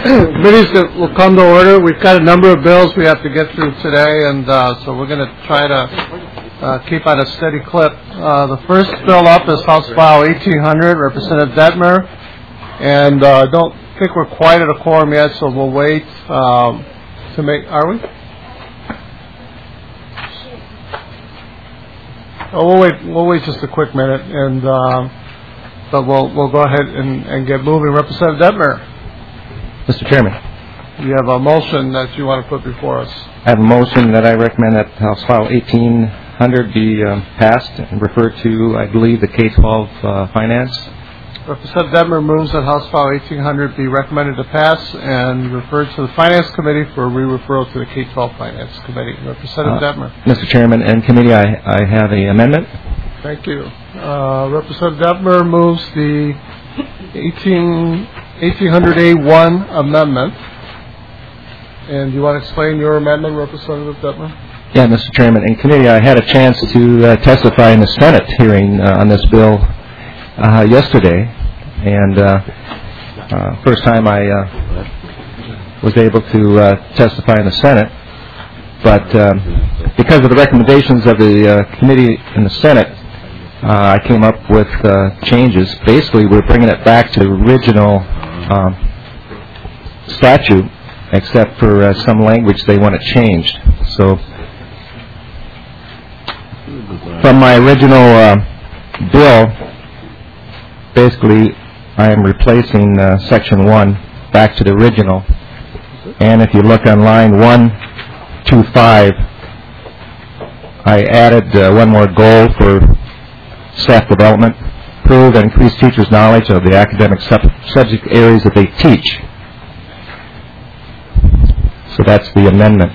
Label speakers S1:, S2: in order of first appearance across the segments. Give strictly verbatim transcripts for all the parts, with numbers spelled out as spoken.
S1: Committees that will come to order. We've got a number of bills we have to get through today, and uh, so we're going to try to uh, keep on a steady clip. Uh, the first bill up is House File eighteen hundred, Representative Detmer, and I uh, don't think we're quite at a quorum yet, so we'll wait um, to make. Are we? Oh, we'll wait. We'll wait just a quick minute, and uh, but we'll we'll go ahead and, and get moving. Representative Detmer.
S2: Mister Chairman.
S1: You have a motion that you want to put before us.
S2: I have a motion that I recommend that House File eighteen hundred be um, passed and referred to, I believe, the K twelve uh, Finance.
S1: Representative Detmer moves that House File eighteen hundred be recommended to pass and referred to the Finance Committee for re-referral to the K twelve Finance Committee. Representative uh, Detmer.
S2: Mister Chairman and Committee, I, I have an amendment.
S1: Thank you. Uh, Representative Detmer moves the eighteen hundred A one amendment. And do you want to explain your amendment, Representative Detmer?
S2: Yeah, Mister Chairman. In committee, I had a chance to uh, testify in the Senate hearing uh, on this bill uh, yesterday. And uh, uh, first time I uh, was able to uh, testify in the Senate. But um, because of the recommendations of the uh, committee in the Senate, uh, I came up with uh, changes. Basically, we're bringing it back to the original um, statute, except for uh, some language they want it changed. So, from my original uh, bill, basically, I am replacing uh, Section one back to the original. And if you look on line one two five, I added uh, one more goal for staff development: improve and increase teachers' knowledge of the academic sub- subject areas that they teach. So that's the amendment.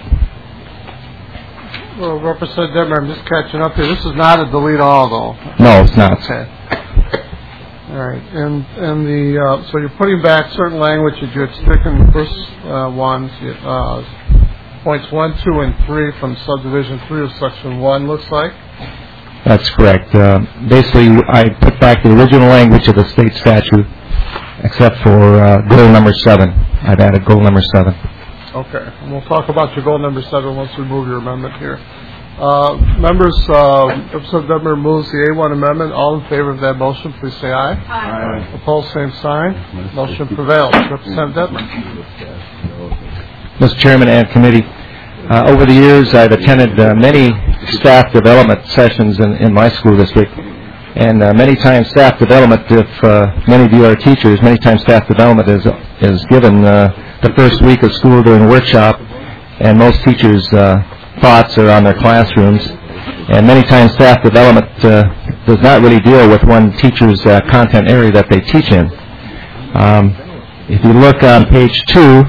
S1: Well, Representative Detmer, I'm just catching up here. This is not a delete all, though.
S2: No, it's not.
S1: Okay. All right. And and the uh, so you're putting back certain language that you had stricken in the first uh, ones, uh, points one, two, and three from subdivision three of section one. Looks like.
S2: That's correct. Uh, basically, I put back the original language of the state statute, except for uh, goal number seven. I've added goal number seven.
S1: Okay, and we'll talk about your goal number seven once we move your amendment here. Uh, members, uh, Representative Detmer moves the A one amendment. All in favor of that motion, please say aye.
S3: Aye.
S1: Opposed, same sign. Motion prevails. Representative Detmer.
S2: Mister Chairman and committee, uh, over the years I've attended uh, many staff development sessions in, in my school district. And uh, many times staff development, if uh, many of you are teachers, many times staff development is, is given uh, the first week of school during a workshop, and most teachers' uh, thoughts are on their classrooms. And many times staff development uh, does not really deal with one teacher's uh, content area that they teach in. Um, if you look on page two,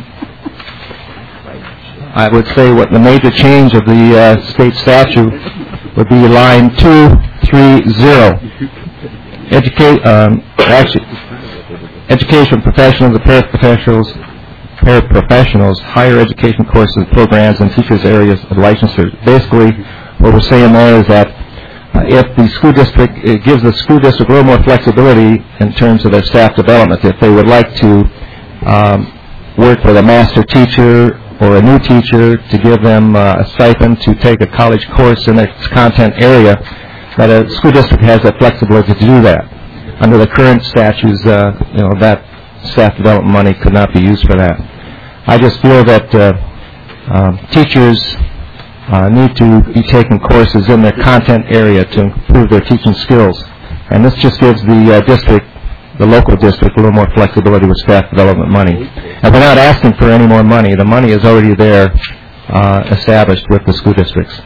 S2: I would say what the major change of the uh, state statute would be line two three zero. Educate, um, actually, education professionals and paraprofessionals, paraprofessionals, higher education courses, programs, and teachers' areas of licensure. Basically, what we're saying there is that uh, if the school district, it gives the school district a little more flexibility in terms of their staff development. If they would like to um, work with a master teacher or a new teacher to give them uh, a stipend to take a college course in their content area, that a school district has that flexibility to do that. Under the current statutes, uh, you know, that staff development money could not be used for that. I just feel that uh, um, teachers uh, need to be taking courses in their content area to improve their teaching skills. And this just gives the uh, district, the local district, a little more flexibility with staff development money. And we're not asking for any more money. The money is already there, uh, established with the school districts.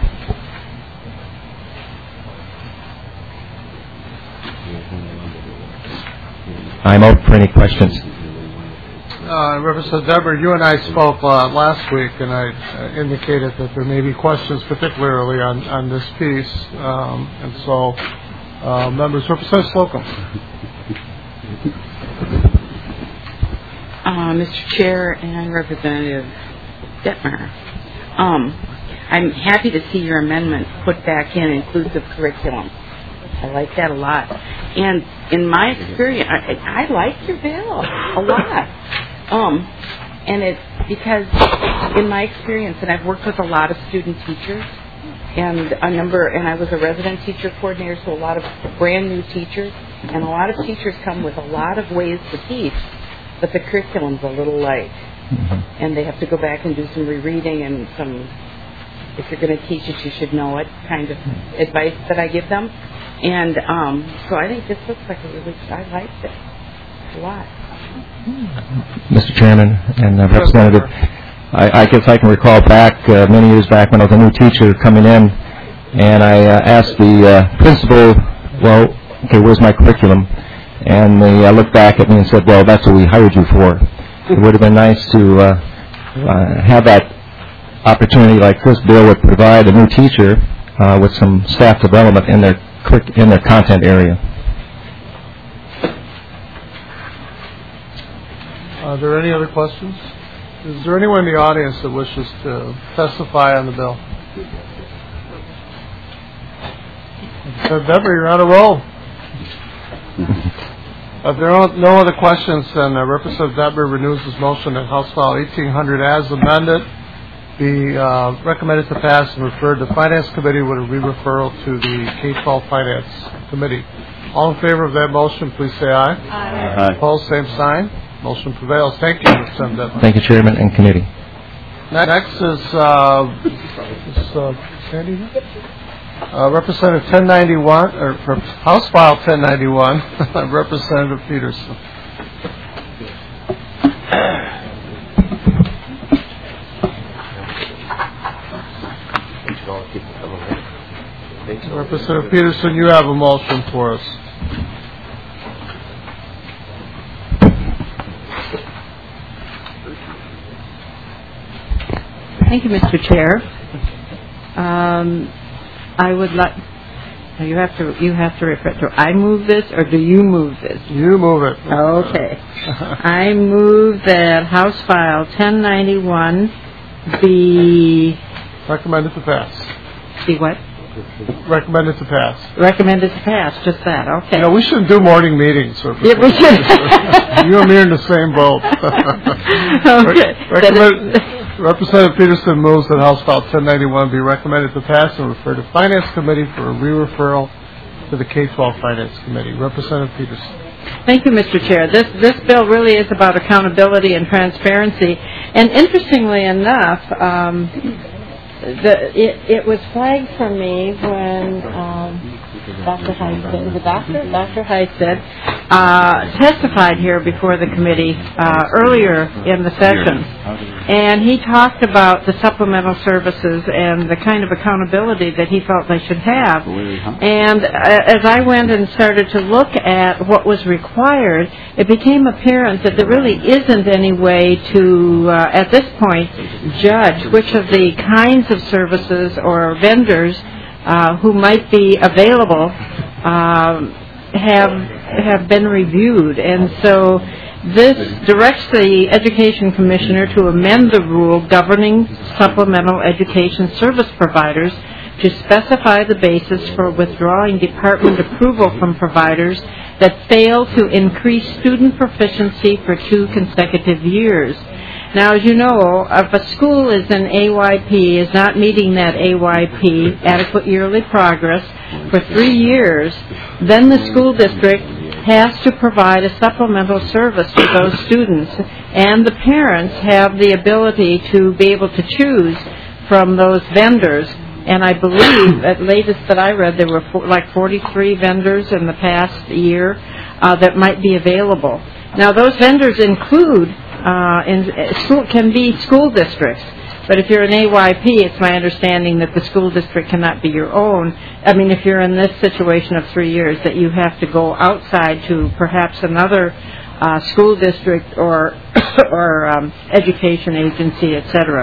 S2: I'm open for any questions.
S1: Uh, Representative Detmer, you and I spoke uh, last week, and I uh, indicated that there may be questions, particularly on, on this piece. Um, and so, uh, members, Representative Slocum.
S3: Uh, Mister Chair and Representative Detmer, um, I'm happy to see your amendment put back in inclusive curriculum. I like that a lot. And in my experience, I, I like your bill a lot. Um, and it's because, in my experience, and I've worked with a lot of student teachers, and a number, and I was a resident teacher coordinator, so a lot of brand new teachers, and a lot of teachers come with a lot of ways to teach, but the curriculum's a little light, mm-hmm. and they have to go back and do some rereading and some, if you're going to teach it, you should know it, kind of advice that I give them. And um, so I think this looks like a really, I liked it a lot.
S2: Mister Chairman and uh, Representative, I, I guess I can recall back uh, many years back when I was a new teacher coming in, and I uh, asked the uh, principal, well, okay, where's my curriculum? And they uh, looked back at me and said, well, that's what we hired you for. It would have been nice to uh, uh, have that opportunity like this bill would provide a new teacher uh, with some staff development in their in their content area.
S1: Are there any other questions? Is there anyone in the audience that wishes to testify on the bill? So, Deborah, you're on a roll. If there are no other questions, then uh, Representative Deborah renews his motion that House File eighteen hundred as amended be uh, recommended to pass and referred to Finance Committee with a re-referral to the K twelve Finance Committee. All in favor of that motion, please say aye.
S4: Aye.
S1: Aye. Opposed, same sign. Motion prevails. Thank you, Representative Deborah.
S2: Thank you, Chairman and Committee.
S1: Next is, uh, is uh, Sandy here? Uh, Representative ten ninety-one, or House File ten ninety-one, Representative Peterson. Representative Peterson, you have a motion for us.
S5: Thank you, Mister Chair. Um, I would like. You have to. You have to refer to. I move this, or do you move this?
S1: You move it.
S5: Okay. I move that House File ten ninety-one be
S1: recommended to pass.
S5: Be what?
S1: Recommended to pass.
S5: Recommended to pass. Just that. Okay.
S1: You know, we shouldn't do morning meetings. So
S5: yeah, we should.
S1: You and me are in the same boat.
S5: Okay.
S1: Recommend. Representative Peterson moves that House File ten ninety-one be recommended to pass and refer to Finance Committee for a re-referral to the K twelve Finance Committee. Representative Peterson.
S5: Thank you, Mister Chair. This this bill really is about accountability and transparency. And interestingly enough, um, the, it, it was flagged for me when um, Doctor Heisted, the doctor, Doctor Heisted, uh, testified here before the committee uh, earlier in the session. And he talked about the supplemental services and the kind of accountability that he felt they should have. And uh, as I went and started to look at what was required, it became apparent that there really isn't any way to, uh, at this point, judge which of the kinds of services or vendors uh, who might be available um, have have been reviewed. And so this directs the Education Commissioner to amend the rule governing supplemental education service providers to specify the basis for withdrawing department approval from providers that fail to increase student proficiency for two consecutive years. Now, as you know, if a school is in A Y P, is not meeting that A Y P, adequate yearly progress, for three years, then the school district has to provide a supplemental service to those students, and the parents have the ability to be able to choose from those vendors. And I believe, at latest that I read, there were for, like forty-three vendors in the past year uh, that might be available. Now, those vendors include, uh, in, uh, school, can be school districts. But if you're an A Y P, it's my understanding that the school district cannot be your own. I mean, if you're in this situation of three years, that you have to go outside to perhaps another uh, school district or or um, education agency, et cetera.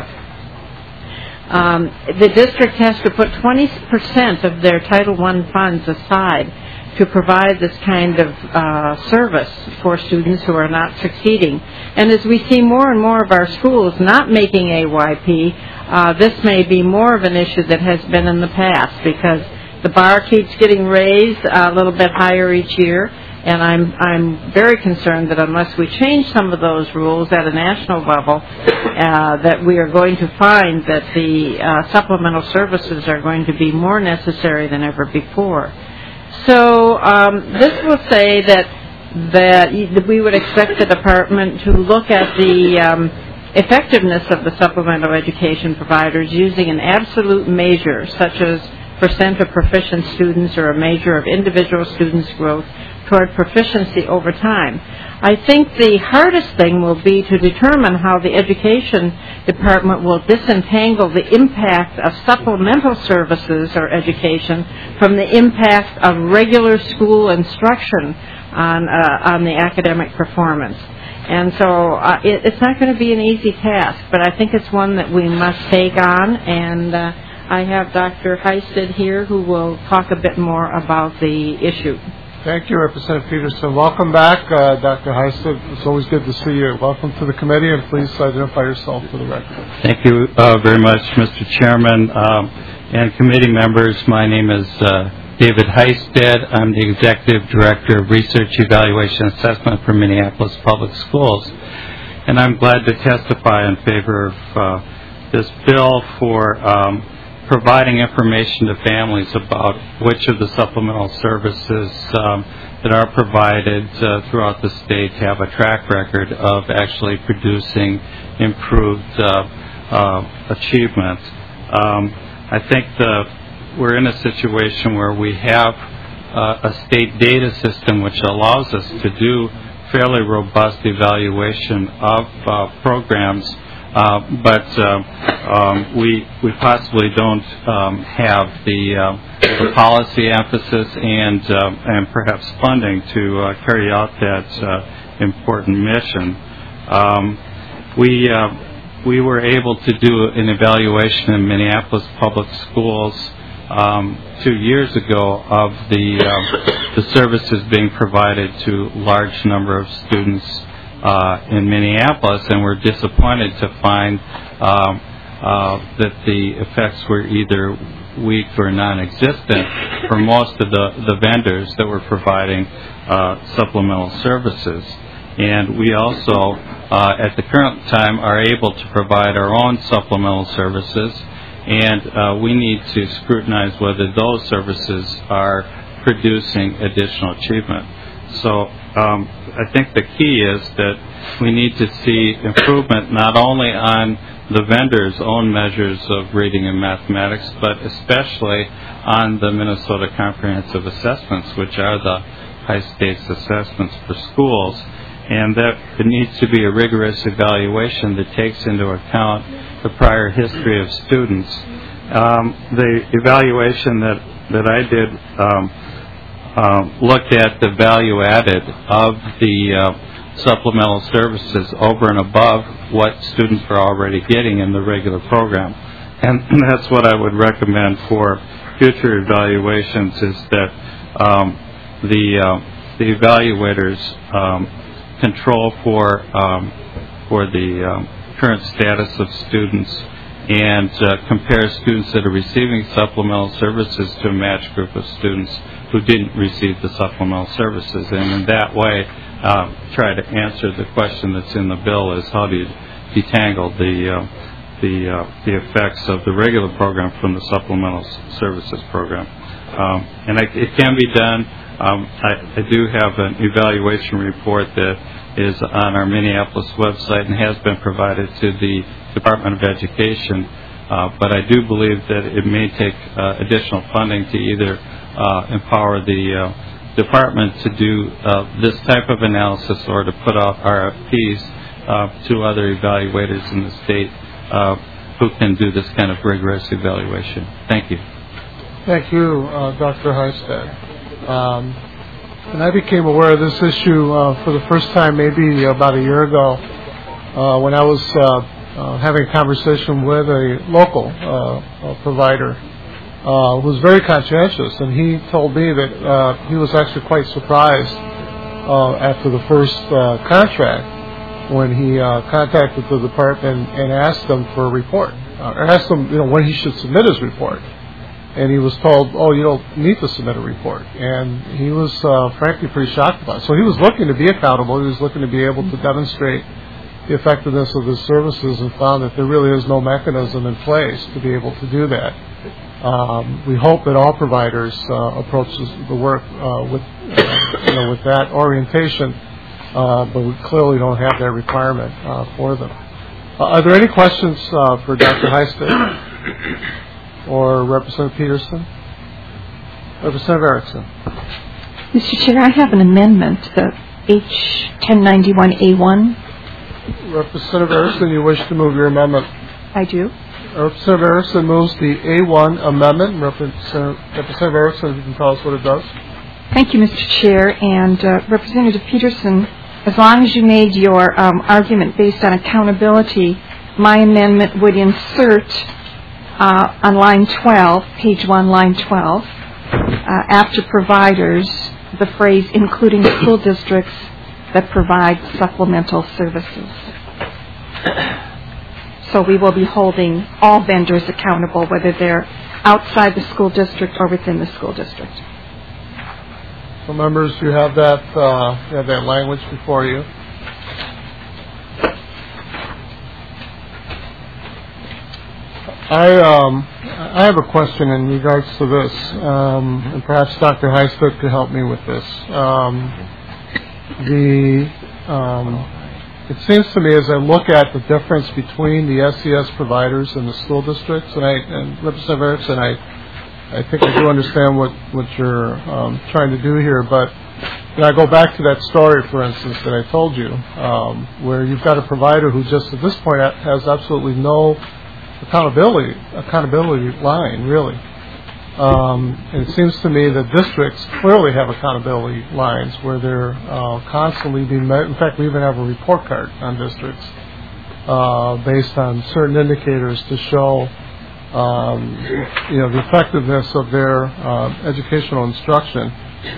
S5: Um, the district has to put twenty percent of their Title one funds aside to provide this kind of uh, service for students who are not succeeding. And as we see more and more of our schools not making A Y P, uh, this may be more of an issue that has been in the past, because the bar keeps getting raised a little bit higher each year, And I'm I'm very concerned that unless we change some of those rules at a national level, uh, that we are going to find that the uh, supplemental services are going to be more necessary than ever before. So um, this will say that that we would expect the department to look at the um, effectiveness of the supplemental education providers using an absolute measure, such as percent of proficient students or a measure of individual students' growth toward proficiency over time. I think the hardest thing will be to determine how the education department will disentangle the impact of supplemental services or education from the impact of regular school instruction on uh, on the academic performance. And so uh, it, it's not going to be an easy task, but I think it's one that we must take on. And uh, I have Doctor Heisted here who will talk a bit more about the issue.
S1: Thank you, Representative Peterson. Welcome back, uh, Doctor Heisted. It's always good to see you. Welcome to the committee, and please identify yourself for the record.
S4: Thank you uh, very much, Mister Chairman um, and committee members. My name is uh, David Heisted. I'm the Executive Director of Research, Evaluation, and Assessment for Minneapolis Public Schools. And I'm glad to testify in favor of uh, this bill for um, providing information to families about which of the supplemental services um, that are provided uh, throughout the state have a track record of actually producing improved uh, uh, achievement. Um, I think the, we're in a situation where we have uh, a state data system which allows us to do fairly robust evaluation of uh, programs. Uh, but uh, um, we we possibly don't um, have the, uh, the policy emphasis and uh, and perhaps funding to uh, carry out that uh, important mission. Um, we uh, we were able to do an evaluation in Minneapolis Public Schools um, two years ago of the uh, the services being provided to a large number of students Uh, in Minneapolis, and we're disappointed to find um, uh, that the effects were either weak or non-existent for most of the, the vendors that were providing uh, supplemental services. And we also, uh, at the current time, are able to provide our own supplemental services, and uh, we need to scrutinize whether those services are producing additional achievement. So um, I think the key is that we need to see improvement not only on the vendors' own measures of reading and mathematics, but especially on the Minnesota Comprehensive Assessments, which are the high stakes assessments for schools, and that it needs to be a rigorous evaluation that takes into account the prior history of students. Um, the evaluation that, that I did um, Uh, looked at the value added of the uh, supplemental services over and above what students are already getting in the regular program. And that's what I would recommend for future evaluations, is that um, the, uh, the evaluators um, control for, um, for the um, current status of students and uh, compare students that are receiving supplemental services to a matched group of students who didn't receive the supplemental services, and in that way uh, try to answer the question that's in the bill: is how do you detangle the uh, the uh, the effects of the regular program from the supplemental services program. Um, and I, it can be done. Um, I, I do have an evaluation report that is on our Minneapolis website and has been provided to the Department of Education, uh, but I do believe that it may take uh, additional funding to either Uh, empower the uh, department to do uh, this type of analysis, or to put out R F Ps uh, to other evaluators in the state uh, who can do this kind of rigorous evaluation. Thank you.
S1: Thank you, uh, Doctor Heisted. Um, and I became aware of this issue uh, for the first time maybe about a year ago uh, when I was uh, uh, having a conversation with a local uh, provider. Uh, was very conscientious, and he told me that uh, he was actually quite surprised uh, after the first uh, contract when he uh, contacted the department and asked them for a report, uh, or asked them, you know, when he should submit his report. and he was told, oh, you don't need to submit a report. And he was, uh, frankly, pretty shocked about it. So he was looking to be accountable. He was looking to be able to demonstrate the effectiveness of his services and found that there really is no mechanism in place to be able to do that. Um, we hope that all providers uh, approach the work uh, with, uh, you know, with that orientation, uh, but we clearly don't have that requirement uh, for them. Uh, are there any questions uh, for Doctor Heisted or Representative Peterson? Representative Erickson.
S6: Mister Chair, I have an amendment, the H ten ninety-one A one.
S1: Representative Erickson, you wish to move your amendment?
S6: I do.
S1: Representative Erickson moves the A one amendment. Representative, Representative Erickson, if you can tell us what it does.
S6: Thank you, Mister Chair. And uh, Representative Peterson, as long as you made your um, argument based on accountability, my amendment would insert uh, on line twelve, page one, line twelve, uh, after providers, the phrase including school districts that provide supplemental services. So we will be holding all vendors accountable, whether they're outside the school district or within the school district.
S1: So, members, you have that uh, you have that language before you. I um, I have a question in regards to this, um, and perhaps Doctor Heisted could help me with this. Um, the um, It seems to me, as I look at the difference between the S E S providers and the school districts, and, I, and Representative Erickson, I, I think I do understand what, what you're um, trying to do here, but you know, I go back to that story, for instance, that I told you, um, where you've got a provider who just at this point has absolutely no accountability, accountability line, really. Um, and it seems to me that districts clearly have accountability lines where they're uh, constantly being met. In fact, we even have a report card on districts uh, based on certain indicators to show, um, you know, the effectiveness of their uh, educational instruction.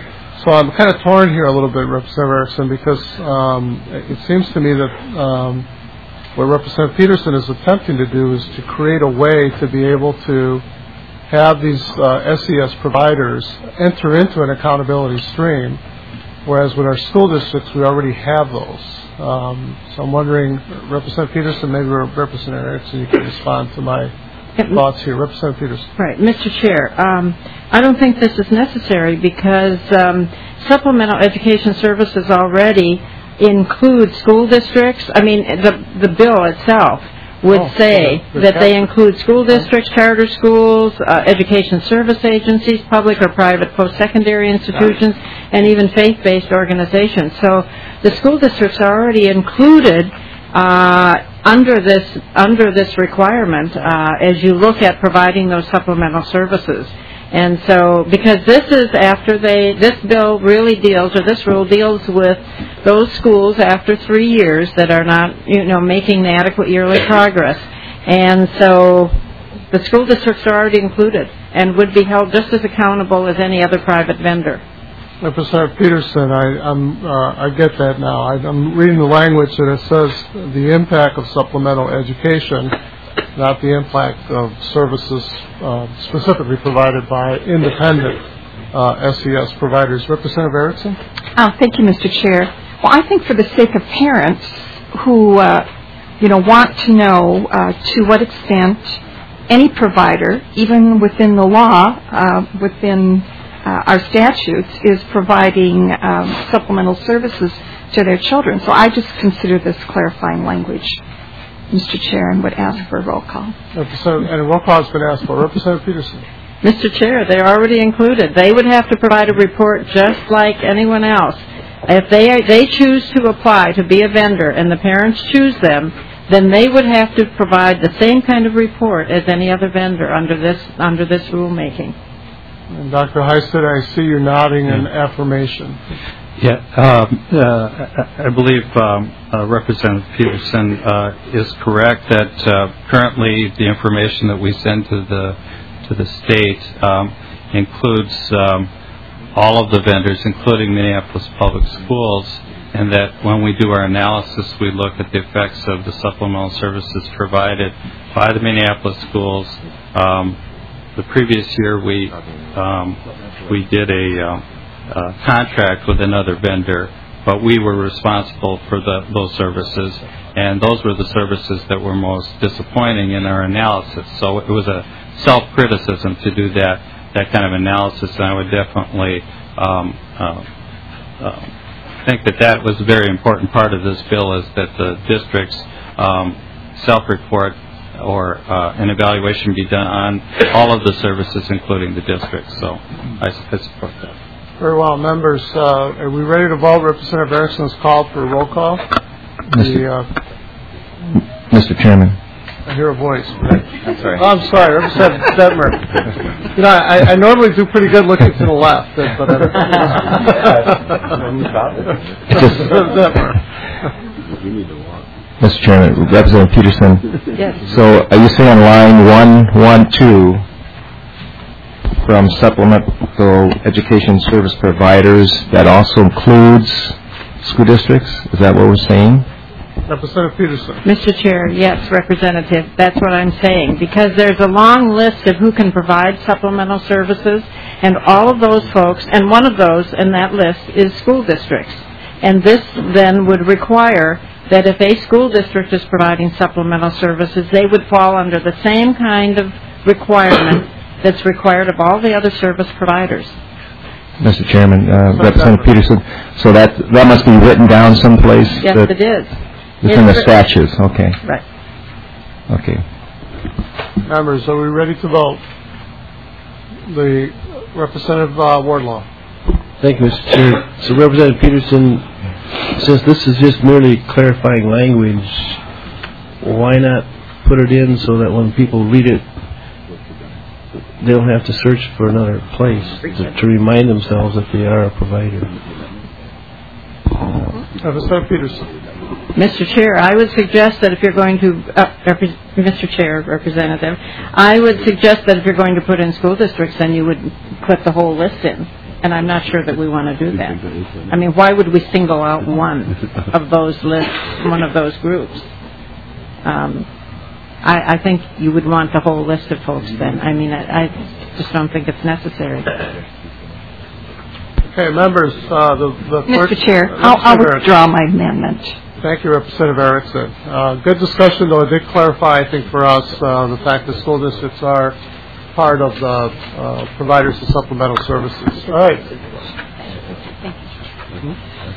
S1: So I'm kind of torn here a little bit, Representative Erickson, because um, it seems to me that um, what Representative Peterson is attempting to do is to create a way to be able to have these uh, S E S providers enter into an accountability stream, whereas with our school districts, we already have those. Um, so I'm wondering, Representative Peterson, maybe Representative Erickson, you can respond to my thoughts here. Representative Peterson.
S5: Right. Mister Chair, um, I don't think this is necessary because um, supplemental education services already include school districts. I mean, the, the bill itself would oh, say yeah, that they include school districts, charter schools, uh, education service agencies, public or private post-secondary institutions, and even faith-based organizations. So the school districts are already included uh, under this under this requirement uh, as you look at providing those supplemental services. And so, because this is after they, this bill really deals, or this rule deals with those schools after three years that are not, you know, making the adequate yearly progress. And so, the school districts are already included and would be held just as accountable as any other private vendor.
S1: Representative Peterson, I, I'm, uh, I get that now. I, I'm reading the language that it says the impact of supplemental education, not the impact of services uh, specifically provided by independent uh, S E S providers. Representative Erickson?
S6: Oh, thank you, Mister Chair. Well, I think for the sake of parents who, uh, you know, want to know uh, to what extent any provider, even within the law, uh, within uh, our statutes, is providing um, supplemental services to their children. So I just consider this clarifying language, Mister Chair, and would ask for a roll call.
S1: Representative, and a roll call has been asked for. Representative Peterson.
S5: Mister Chair, they're already included. They would have to provide a report just like anyone else. If they they choose to apply to be a vendor and the parents choose them, then they would have to provide the same kind of report as any other vendor under this under this rulemaking.
S1: And Doctor Heisted, I see you nodding in affirmation.
S4: Yeah, um, uh, I believe um, uh, Representative Peterson uh, is correct that uh, currently the information that we send to the to the state um, includes um, all of the vendors, including Minneapolis Public Schools, and that when we do our analysis, we look at the effects of the supplemental services provided by the Minneapolis schools, um, the previous year we um, we did a, uh, a contract with another vendor, but we were responsible for the, those services, and those were the services that were most disappointing in our analysis. So it was a self-criticism to do that that kind of analysis, and I would definitely um, uh, uh, think that that was a very important part of this bill, is that the districts um, self-report or uh, an evaluation be done on all of the services, including the districts. So I, I support that.
S1: Very well, members. Uh, are we ready to vote? Representative Erickson is called for a roll call.
S2: Mister
S1: The, uh,
S2: Mister Chairman.
S1: I hear a voice.
S2: I'm sorry.
S1: Oh, I'm sorry, Representative Detmer. You know, I, I normally do pretty good looking to the left, but I Representative Detmer.
S2: Mister Chairman, Representative Peterson.
S5: Yes.
S2: So are you saying on line one one two from supplemental education service providers that also includes school districts? Is that what we're saying?
S1: Representative Peterson.
S5: Mister Chair, yes, Representative, that's what I'm saying, because there's a long list of who can provide supplemental services, and all of those folks, and one of those in that list is school districts. And this then would require that if a school district is providing supplemental services, they would fall under the same kind of requirement that's required of all the other service providers.
S2: Mister Chairman, uh, Representative Peterson, so that that must be written down someplace?
S5: Yes,
S2: that
S5: it is.
S2: It's in the statutes, okay.
S5: Right.
S2: Okay.
S1: Members, are we ready to vote? The Representative uh, Wardlaw.
S7: Thank you, Mister Chair. So, Representative Peterson, since this is just merely clarifying language, why not put it in so that when people read it, they don't have to search for another place to, to remind themselves that they are a provider?
S1: Representative Peterson.
S5: Mister Chair, I would suggest that if you're going to, uh, Repre- Mister Chair, Representative, I would suggest that if you're going to put in school districts, then you would put the whole list in. And I'm not sure that we want to do that. I mean, why would we single out one of those lists, one of those groups? Um, I, I think you would want the whole list of folks then. I mean, I, I just don't think it's necessary.
S1: Okay, members, uh, the, the
S6: Mister
S1: first,
S6: Chair,
S1: uh,
S6: I'll, I'll
S1: Erickson.
S6: withdraw my amendment.
S1: Thank you, Representative Erickson. Uh, good discussion, though. It did clarify, I think, for us, uh, the fact that school districts are part of the uh, providers of supplemental services. All right. Mm-hmm.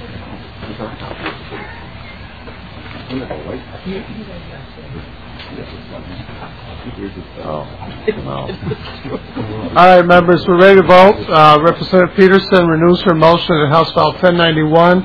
S1: Oh, no. All right, members, we're ready to vote. Uh, Representative Peterson renews her motion in House File ten ninety-one.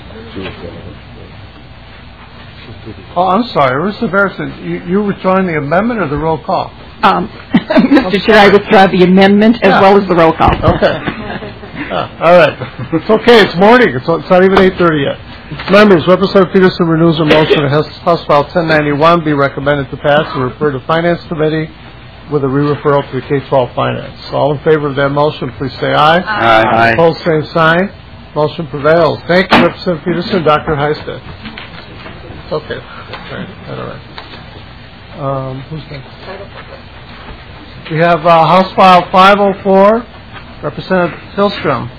S1: Oh, I'm sorry, Representative Erickson, you, you withdrawing the amendment or the roll call?
S6: Um, Mister Chair, I withdraw the amendment as
S1: Yeah.
S6: well as the roll call.
S1: Okay. Yeah, all right. It's okay. It's morning. It's, it's not even eight thirty yet. Members, Representative Peterson renews her motion in House, House File ten ninety-one be recommended to pass and refer to Finance Committee with a re-referral to the K twelve Finance. All in favor of that motion, please say aye.
S2: Aye. Aye.
S1: Opposed, same sign. Motion prevails. Thank you, Representative Peterson. Doctor Heisted. Okay. All right. All right. Um, who's next? We have uh, House File five oh four, Representative Hillstrom.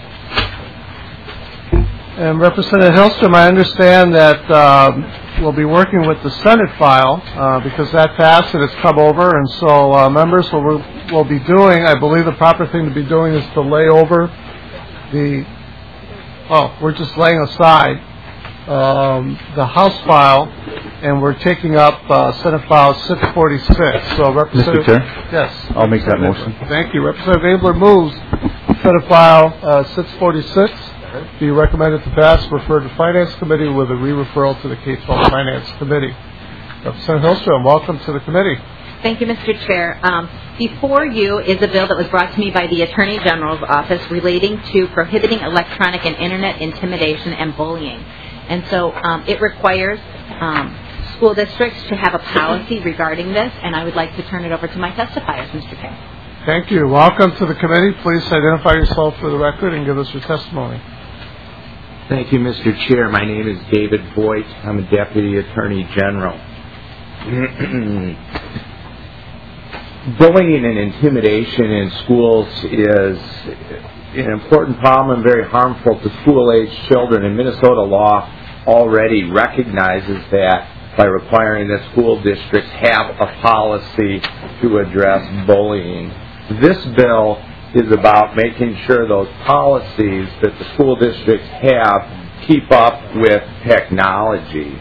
S1: And Representative Hillstrom, I understand that um, we'll be working with the Senate file uh, because that passed and it's come over. And so, uh, members, what we'll, we'll be doing, I believe the proper thing to be doing is to lay over the, oh, we're just laying aside um, the House file, and we're taking up uh, Senate File six forty-six. So, Representative,
S2: Mister Chair?
S1: Yes.
S2: I'll make that motion.
S1: Thank you. Representative Abler moves Senate File uh, six forty-six be recommended to pass, referred to Finance Committee with a re-referral to the K twelve Finance Committee. Representative Hillstrom, welcome to the committee.
S8: Thank you, Mister Chair. Um, before you is a bill that was brought to me by the Attorney General's office relating to prohibiting electronic and internet intimidation and bullying. And so um, it requires um, school districts to have a policy regarding this, and I would like to turn it over to my testifiers, Mister Chair.
S1: Thank you. Welcome to the committee. Please identify yourself for the record and give us your testimony.
S9: Thank you, Mister Chair. My name is David Voigt. I'm a Deputy Attorney General. bullying and intimidation in schools is an important problem and very harmful to school-age children, and Minnesota law already recognizes that by requiring that school districts have a policy to address bullying. This bill is about making sure those policies that the school districts have keep up with technology.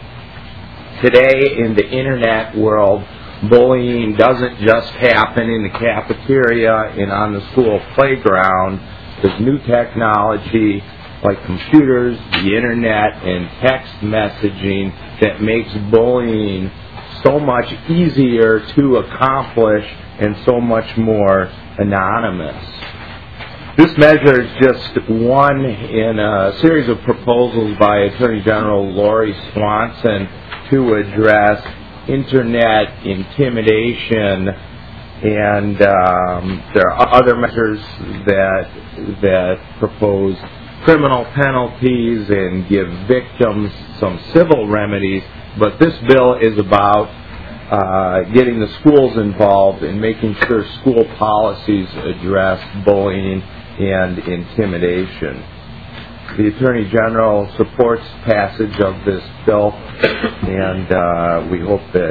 S9: Today, in the internet world, bullying doesn't just happen in the cafeteria and on the school playground. There's new technology like computers, the internet, and text messaging that makes bullying so much easier to accomplish and so much more anonymous. This measure is just one in a series of proposals by Attorney General Lori Swanson to address internet intimidation, and um, there are other measures that that propose criminal penalties and give victims some civil remedies, but this bill is about uh, getting the schools involved and making sure school policies address bullying and intimidation. The Attorney General supports passage of this bill, and uh, we hope that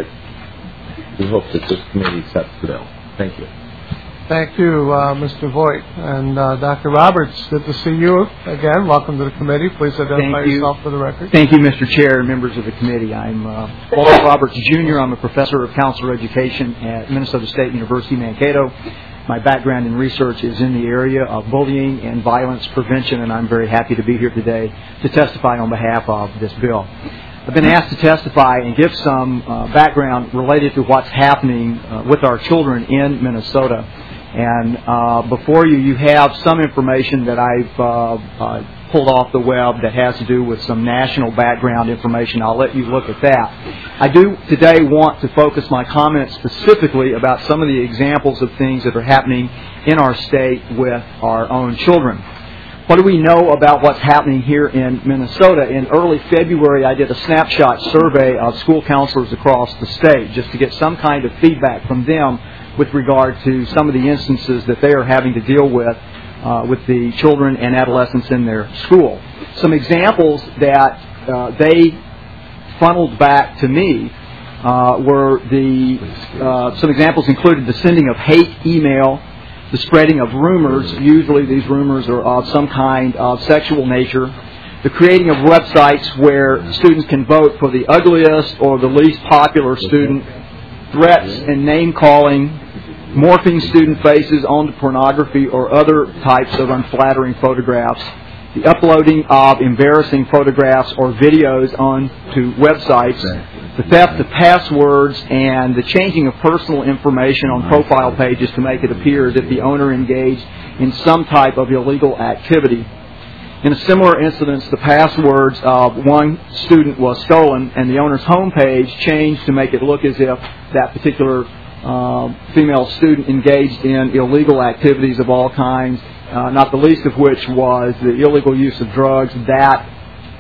S9: we hope that this committee accepts the bill. Thank you.
S1: Thank you, uh, Mister Voigt. And uh, Doctor Roberts, good to see you again. Welcome to the committee. Please identify yourself for the record.
S10: Thank you, Mister Chair and members of the committee. I'm uh, Walter Roberts, Junior I'm a professor of counselor education at Minnesota State University, Mankato. My background in research is in the area of bullying and violence prevention, and I'm very happy to be here today to testify on behalf of this bill. I've been asked to testify and give some uh, background related to what's happening uh, with our children in Minnesota. And uh, before you, you have some information that I've uh, uh, pulled off the web that has to do with some national background information. I'll let you look at that. I do today want to focus my comments specifically about some of the examples of things that are happening in our state with our own children. What do we know about what's happening here in Minnesota? In early February, I did a snapshot survey of school counselors across the state just to get some kind of feedback from them with regard to some of the instances that they are having to deal with uh, with the children and adolescents in their school. Some examples that uh, they funneled back to me uh, were the, uh, some examples included the sending of hate email, the spreading of rumors. Usually these rumors are of some kind of sexual nature. The creating of websites where students can vote for the ugliest or the least popular student, threats and name-calling, morphing student faces onto pornography or other types of unflattering photographs, the uploading of embarrassing photographs or videos onto websites, the theft of passwords, and the changing of personal information on profile pages to make it appear as if the owner engaged in some type of illegal activity. In a similar incident, the passwords of one student was stolen and the owner's homepage changed to make it look as if that particular uh, female student engaged in illegal activities of all kinds, uh, not the least of which was the illegal use of drugs. That,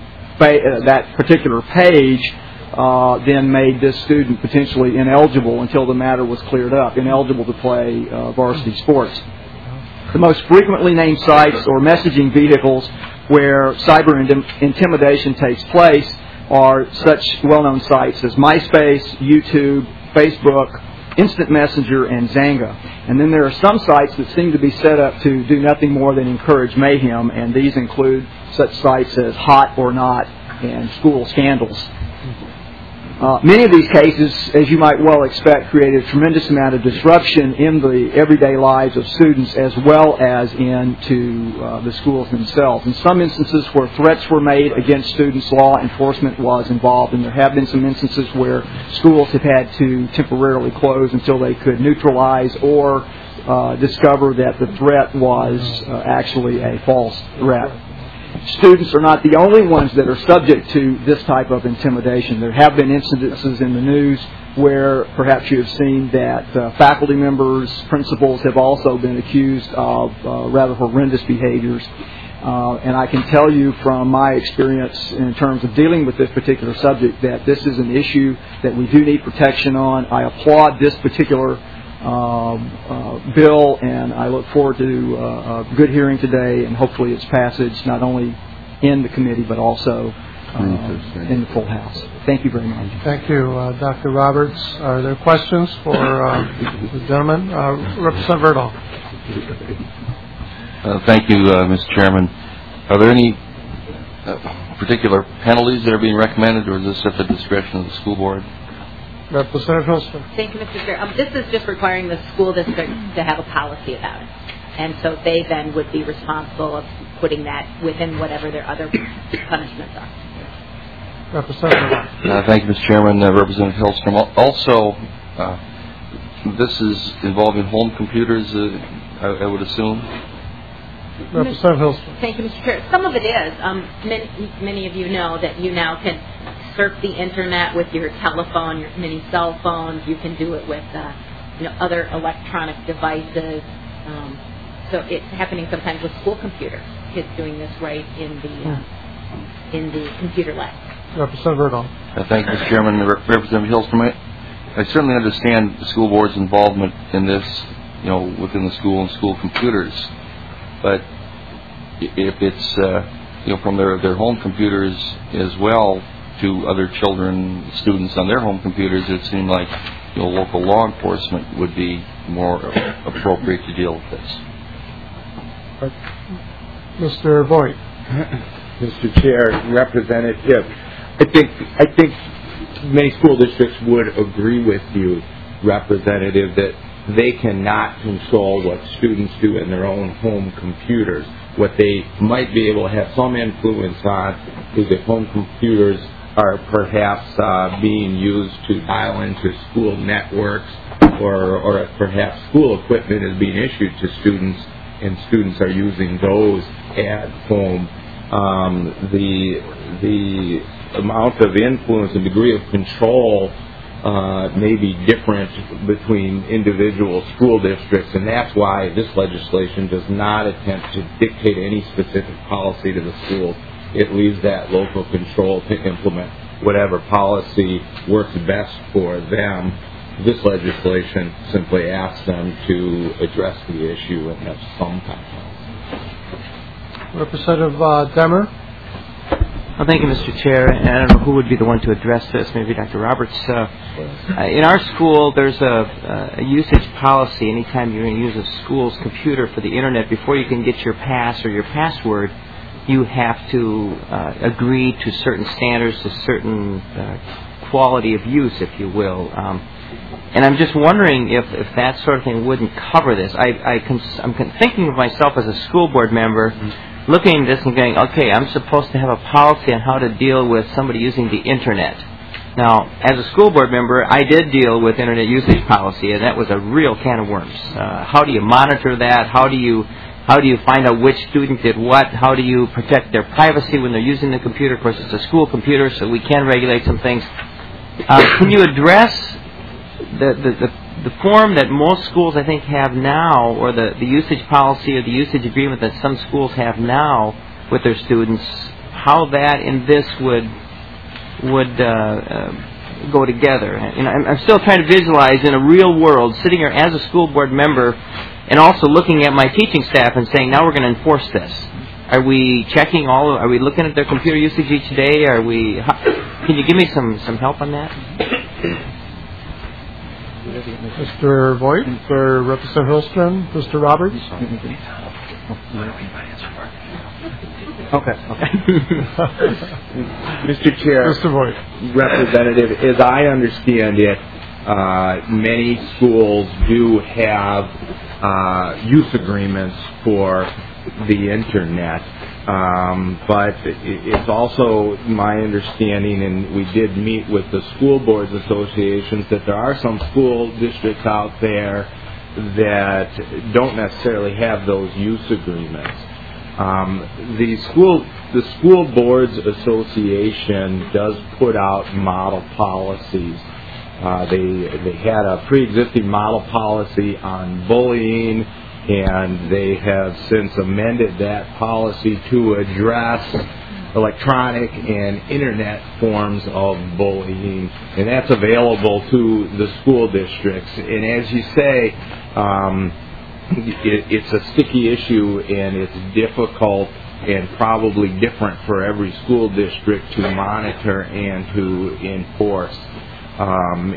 S10: uh, that particular page uh, then made this student potentially ineligible until the matter was cleared up, ineligible to play uh, varsity sports. The most frequently named sites or messaging vehicles where cyber intim- intimidation takes place are such well-known sites as MySpace, YouTube, Facebook, Instant Messenger, and Zanga. And then there are some sites that seem to be set up to do nothing more than encourage mayhem, and these include such sites as Hot or Not and School Scandals. Uh, many of these cases, as you might well expect, created a tremendous amount of disruption in the everyday lives of students as well as into uh, the schools themselves. In some instances where threats were made against students, law enforcement was involved, and there have been some instances where schools have had to temporarily close until they could neutralize or uh, discover that the threat was uh, actually a false threat. Students are not the only ones that are subject to this type of intimidation. There have been incidences in the news where perhaps you have seen that uh, faculty members, principals have also been accused of uh, rather horrendous behaviors. Uh, and I can tell you from my experience in terms of dealing with this particular subject that this is an issue that we do need protection on. I applaud this particular um, uh, bill, and I look forward to uh, a good hearing today and hopefully its passage not only in the committee but also uh, in the full House. Thank you very much.
S1: Thank you, uh, Doctor Roberts. Are there questions for uh, the gentleman? Uh, Representative Verdall.
S11: Uh, thank you, uh, Mister Chairman. Are there any uh, particular penalties that are being recommended, or is this at the discretion of the school board?
S1: Representative Hilstrom.
S8: Thank you, Mister Chair. Um, this is just requiring the school district to have a policy about it. And so they then would be responsible of putting that within whatever their other punishments are.
S1: Representative
S11: uh, Thank you, Mister Chairman. Uh, Representative Hilstrom. Also, uh, this is involving home computers, uh, I, I would assume?
S1: Representative Hilstrom.
S8: Thank you, Mister Chair. Some of it is. Um, many, many of you know that you now can surf the internet with your telephone, your mini cell phones. You can do it with uh, you know, other electronic devices. Um, so it's happening sometimes with school computers. Kids doing this right in the uh, in the computer lab.
S1: Representative Verdall.
S11: Uh, thank you, Mister Chairman. Representative Hilstrom, I, I certainly understand the school board's involvement in this, you know, within the school and school computers. But if it's, uh, you know, from their, their home computers as well to other children, students on their home computers, it seemed like, you know, local law enforcement would be more appropriate to deal with this.
S1: Mister Voigt.
S9: Mister Chair, Representative, I think I think many school districts would agree with you, Representative, that they cannot control what students do in their own home computers. What they might be able to have some influence on is if home computers are perhaps uh, being used to dial into school networks, or, or if perhaps school equipment is being issued to students and students are using those at home. Um, the the amount of influence and degree of control uh, may be different between individual school districts, and that's why this legislation does not attempt to dictate any specific policy to the schools. It leaves that local control to implement whatever policy works best for them. This legislation simply asks them to address the issue and have some kind of policy.
S1: Representative uh, Demmer.
S2: Well, thank you, Mister Chair. And I don't know who would be the one to address this. Maybe Doctor Roberts. Uh, in our school, there's a, a usage policy. Anytime you're going to use a school's computer for the internet, before you can get your pass or your password, you have to uh, agree to certain standards, to certain uh, quality of use, if you will. Um, and I'm just wondering if, if that sort of thing wouldn't cover this. I, I cons- I'm con- thinking of myself as a school board member, mm-hmm. looking at this and going, okay, I'm supposed to have a policy on how to deal with somebody using the internet. Now, as a school board member, I did deal with internet usage policy, and that was a real can of worms. Uh, how do you monitor that? How do you how do you find out which student did what? How do you protect their privacy when they're using the computer? Of course, it's a school computer, so we can regulate some things. Uh, can you address the, the, the, the form that most schools, I think, have now, or the, the usage policy or the usage agreement that some schools have now with their students, how that and this would would uh, uh, go together? You know, I'm, I'm still trying to visualize in a real world, sitting here as a school board member and also looking at my teaching staff and saying, now we're going to enforce this. Are we checking all of, are we looking at their computer usage each day? Are we, how, can you give me some, some help on that?
S1: Mister Voigt, for Representative Hillstrom, Mister Roberts.
S10: Okay. okay.
S9: Mister Chair,
S1: Mister Voigt.
S9: Representative, as I understand it, uh, many schools do have uh, use agreements for the internet. Um, but it's also my understanding, and we did meet with the school boards associations, that there are some school districts out there that don't necessarily have those use agreements. Um, the school the school boards association does put out model policies. Uh, they they had a pre-existing model policy on bullying, and they have since amended that policy to address electronic and internet forms of bullying, and that's available to the school districts. And as you say, um, it, it's a sticky issue, and it's difficult and probably different for every school district to monitor and to enforce. Um,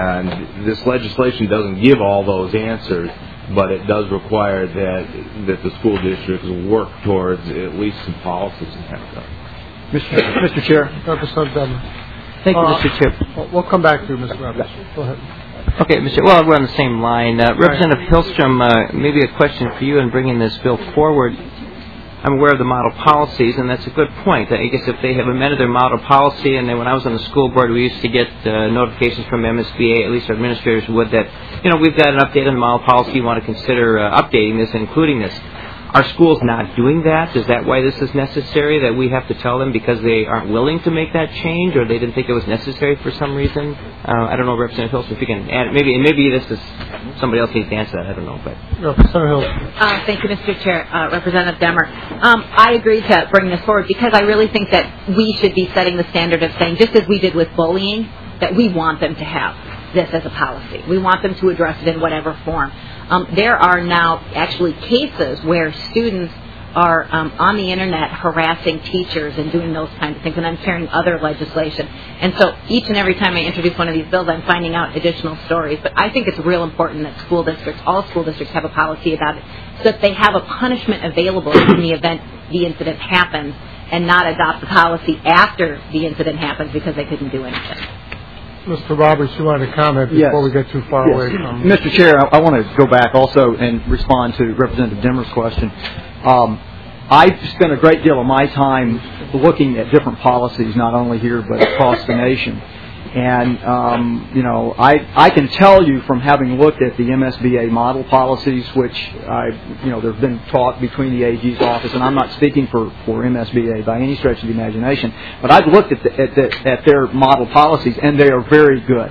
S9: and this legislation doesn't give all those answers, but it does require that that the school districts work towards at least some policies in that regard.
S10: Mister Mister Chair.
S1: Representative Demmer.
S2: Thank you,
S1: Uh,
S2: Mister Chair.
S1: We'll come back to you, Mister Roberts. Go ahead.
S2: Okay, Mister Well, we're on the same line. Uh, Representative Hillstrom, uh, maybe a question for you in bringing this bill forward. I'm aware of the model policies, and that's a good point. I guess if they have amended their model policy, and then when I was on the school board, we used to get uh, notifications from M S B A, at least our administrators would, that, you know, we've got an update on the model policy, you want to consider uh, updating this and including this. Are schools not doing that? Is that why this is necessary, that we have to tell them because they aren't willing to make that change, or they didn't think it was necessary for some reason? Uh, I don't know, Representative Hills, if you can add, maybe, and maybe this is, somebody else needs to answer that, I don't know. But
S1: Representative Hills.
S8: Uh, thank you, Mister Chair. Uh, Representative Demmer. Um, I agree to bring this forward because I really think that we should be setting the standard of saying, just as we did with bullying, that we want them to have this as a policy. We want them to address it in whatever form. Um, there are now actually cases where students are um, on the internet harassing teachers and doing those kinds of things, and I'm hearing other legislation. And so each and every time I introduce one of these bills, I'm finding out additional stories. But I think it's real important that school districts, all school districts, have a policy about it so that they have a punishment available in the event the incident happens, and not adopt the policy after the incident happens because they couldn't do anything.
S1: Mister Roberts, you wanted to comment before
S10: Yes.
S1: we get too far
S10: Yes.
S1: away from...
S10: Mister Chair, I, I want to go back also and respond to Representative Demmer's question. Um, I've spent a great deal of my time looking at different policies, not only here but across the nation. And, um, you know, I, I can tell you from having looked at the M S B A model policies, which, I, you know, there have been talk between the A G's office, and I'm not speaking for, for M S B A by any stretch of the imagination, but I've looked at, the, at, the, at their model policies, and they are very good.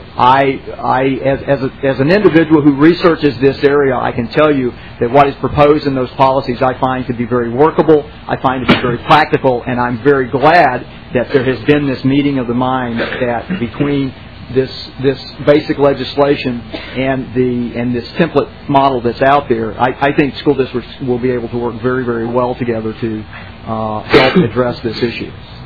S10: I, I as, as, a, as an individual who researches this area, I can tell you that what is proposed in those policies I find to be very workable, I find to be very practical, and I'm very glad that there has been this meeting of the mind that between this this basic legislation and the and this template model that's out there, I, I think school districts will be able to work very, very well together to uh, help address this issue.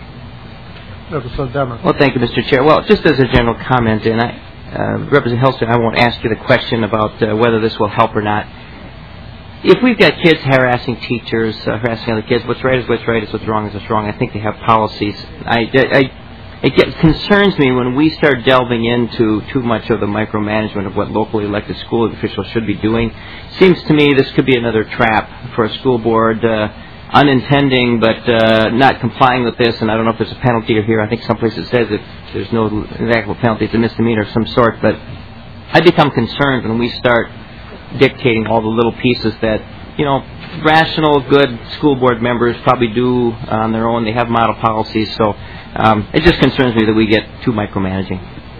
S2: Well, thank you, Mister Chair. Well, just as a general comment, and I, uh, Representative Helston, I won't ask you the question about uh, whether this will help or not. If we've got kids harassing teachers, uh, harassing other kids, what's right is what's right, is what's wrong is what's wrong. I think they have policies. I, I, it gets, concerns me when we start delving into too much of the micromanagement of what locally elected school officials should be doing. Seems to me this could be another trap for a school board, uh, unintending but uh, not complying with this. And I don't know if there's a penalty here. I think someplace it says if there's no actual penalty, it's a misdemeanor of some sort. But I become concerned when we start dictating all the little pieces that, you know, rational, good school board members probably do on their own. They have model policies, so um, it just concerns me that we get too micromanaging.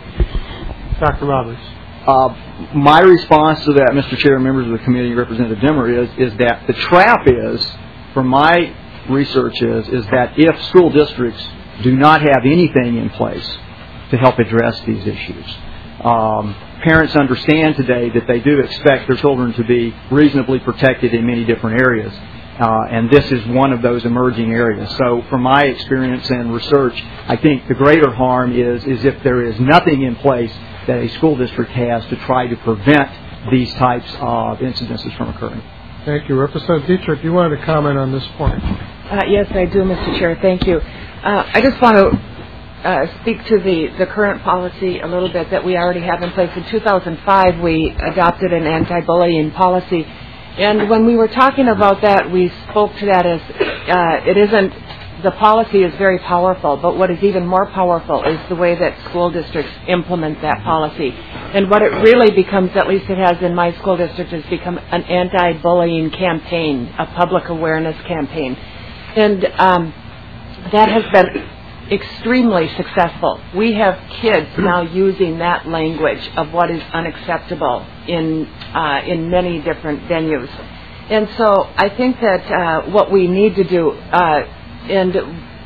S1: Doctor Roberts.
S10: Uh, my response to that, Mister Chair and members of the committee, Representative Demmer, is is that the trap is, from my research, is is that if school districts do not have anything in place to help address these issues, um, parents understand today that they do expect their children to be reasonably protected in many different areas. Uh, and this is one of those emerging areas. So from my experience and research, I think the greater harm is, is if there is nothing in place that a school district has to try to prevent these types of incidences from occurring.
S1: Thank you. Representative Dietrich, you wanted to comment on this point.
S3: Uh, yes, I do, Mister Chair. Thank you. Uh, I just want to Uh, speak to the, the current policy a little bit that we already have in place. In two thousand five, we adopted an anti-bullying policy. And when we were talking about that, we spoke to that as uh, it isn't, the policy is very powerful, but what is even more powerful is the way that school districts implement that policy. And what it really becomes, at least it has in my school district, has become an anti-bullying campaign, a public awareness campaign. And um, that has been extremely successful. We have kids now using that language of what is unacceptable in uh, in many different venues. And so I think that uh, what we need to do, uh, and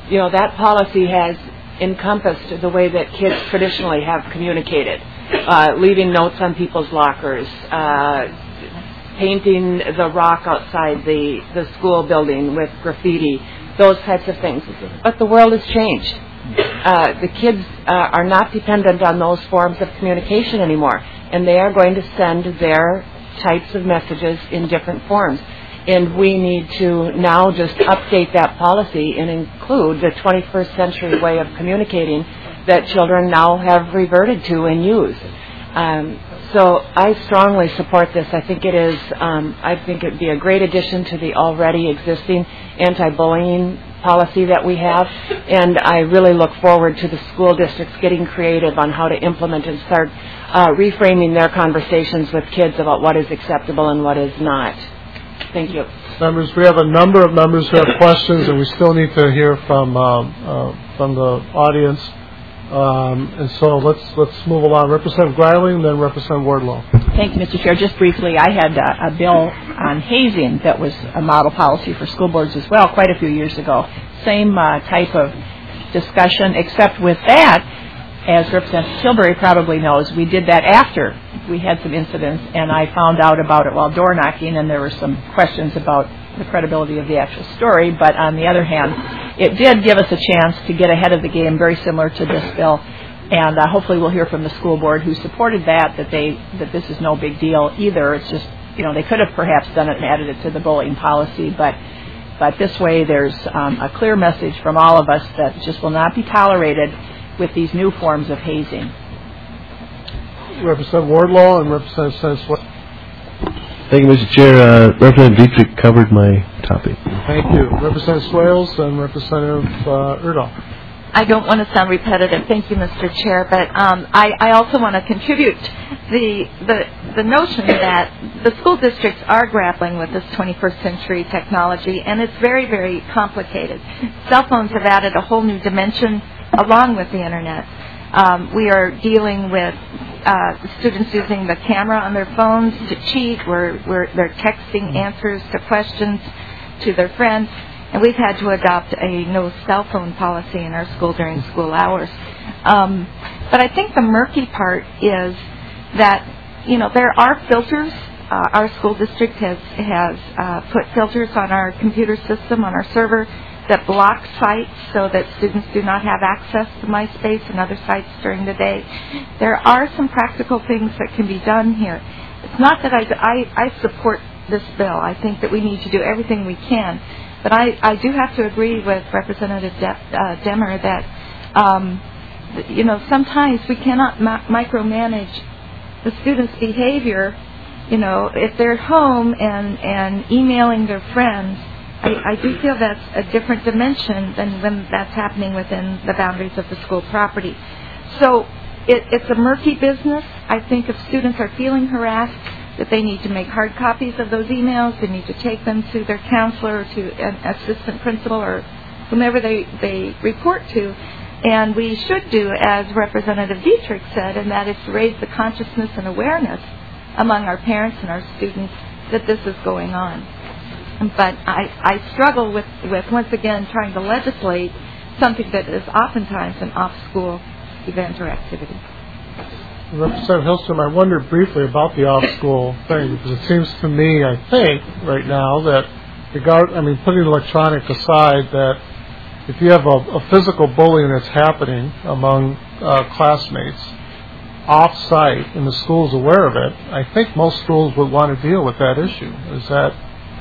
S12: you know, that policy has encompassed the way that kids traditionally have communicated, uh, leaving notes on people's lockers, uh, painting the rock outside the, the school building with graffiti, those types of things. But the world has changed. Uh, the kids uh, are not dependent on those forms of communication anymore, and they are going to send their types of messages in different forms. And we need to now just update that policy and include the twenty-first century way of communicating that children now have reverted to and use. Um, so I strongly support this. I think it is. Um, I think it would be a great addition to the already existing anti-bullying policy that we have, and I really look forward to the school districts getting creative on how to implement and start uh, reframing their conversations with kids about what is acceptable and what is not. Thank you.
S1: Members, we have a number of members who have questions, and we still need to hear from um, uh, from the audience. Um, and so let's let's move along. Representative Greiling, then Representative Wardlow.
S13: Thank you, Mister Chair. Just briefly, I had a, a bill on hazing that was a model policy for school boards as well quite a few years ago. Same uh, type of discussion, except with that, as Representative Tilbury probably knows, we did that after we had some incidents, and I found out about it while door knocking, and there were some questions about the credibility of the actual story. But on the other hand, it did give us a chance to get ahead of the game, very similar to this bill. And uh, hopefully we'll hear from the school board who supported that, that they that this is no big deal either. It's just, you know, they could have perhaps done it and added it to the bullying policy, but but this way there's um, a clear message from all of us that it just will not be tolerated with these new forms of hazing.
S1: Representative Wardlaw and Representative Sense.
S7: Thank you, Mister Chair. Uh, Representative Dietrich covered my topic.
S1: Thank you. Representative Swales and Representative uh, Erdahl.
S14: I don't want to sound repetitive. Thank you, Mister Chair, but um, I, I also want to contribute the, the the notion that the school districts are grappling with this twenty-first century technology, and it's very, very complicated. Cell phones have added a whole new dimension along with the Internet. Um, we are dealing with uh, students using the camera on their phones to cheat. We're, we're, they're texting answers to questions to their friends. And we've had to adopt a no cell phone policy in our school during school hours. Um, but I think the murky part is that, you know, there are filters. Uh, our school district has, has uh, put filters on our computer system, on our server, that block sites so that students do not have access to MySpace and other sites during the day. There are some practical things that can be done here. It's not that I, I, I support this bill. I think that we need to do everything we can. But I, I do have to agree with Representative De, uh, Demmer that, um, you know, sometimes we cannot ma- micromanage the students' behavior. You know, if they're at home and, and emailing their friends, I, I do feel that's a different dimension than when that's happening within the boundaries of the school property. So it, it's a murky business. I think if students are feeling harassed, that they need to make hard copies of those emails, they need to take them to their counselor or to an assistant principal or whomever they, they report to. And we should do, as Representative Dietrich said, and that is to raise the consciousness and awareness among our parents and our students that this is going on. But I, I struggle with, with, once again, trying to legislate something that is oftentimes an off-school event or activity.
S1: Representative Hillstrom, I wondered briefly about the off-school thing, because it seems to me, I think, right now, that regard, I mean, putting electronic aside, that if you have a, a physical bullying that's happening among uh, classmates off-site and the school's aware of it, I think most schools would want to deal with that issue. Is that,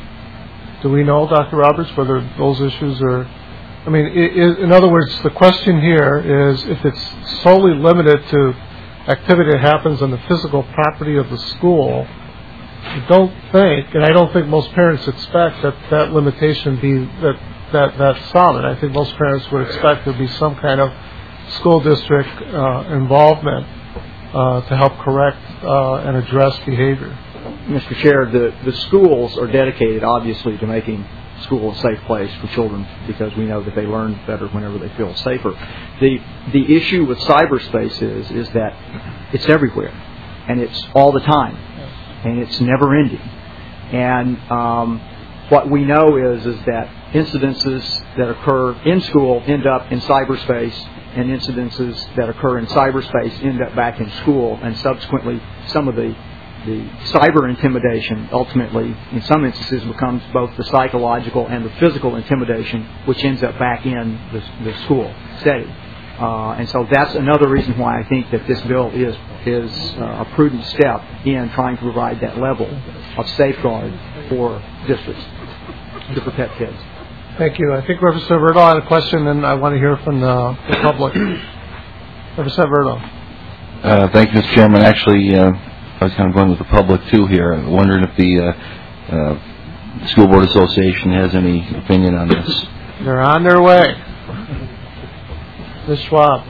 S1: do we know, Doctor Roberts, whether those issues are, I mean, it, it, in other words, the question here is if it's solely limited to activity that happens on the physical property of the school, I don't think, and I don't think most parents expect that that limitation be that that that's solid. I think most parents would expect there to be some kind of school district uh, involvement uh, to help correct uh, and address behavior.
S10: Mister Chair, the, the schools are dedicated, obviously, to making school a safe place for children because we know that they learn better whenever they feel safer. The the issue with cyberspace is is that it's everywhere, and it's all the time, and it's never ending. And um, what we know is is that incidences that occur in school end up in cyberspace, and incidences that occur in cyberspace end up back in school, and subsequently some of the the cyber intimidation ultimately in some instances becomes both the psychological and the physical intimidation, which ends up back in the, the school setting. Uh, and so that's another reason why I think that this bill is is uh, a prudent step in trying to provide that level of safeguard for districts to protect kids.
S1: Thank you. I think Representative Erdahl had a question, and I want to hear from the, the public. Representative Erdahl.
S11: Uh, thank you, Mister Chairman. Actually, uh, I was kind of going with the public, too, here. I'm wondering if the uh, uh, School Board Association has any opinion on this.
S1: They're on their way. Miz Schwab.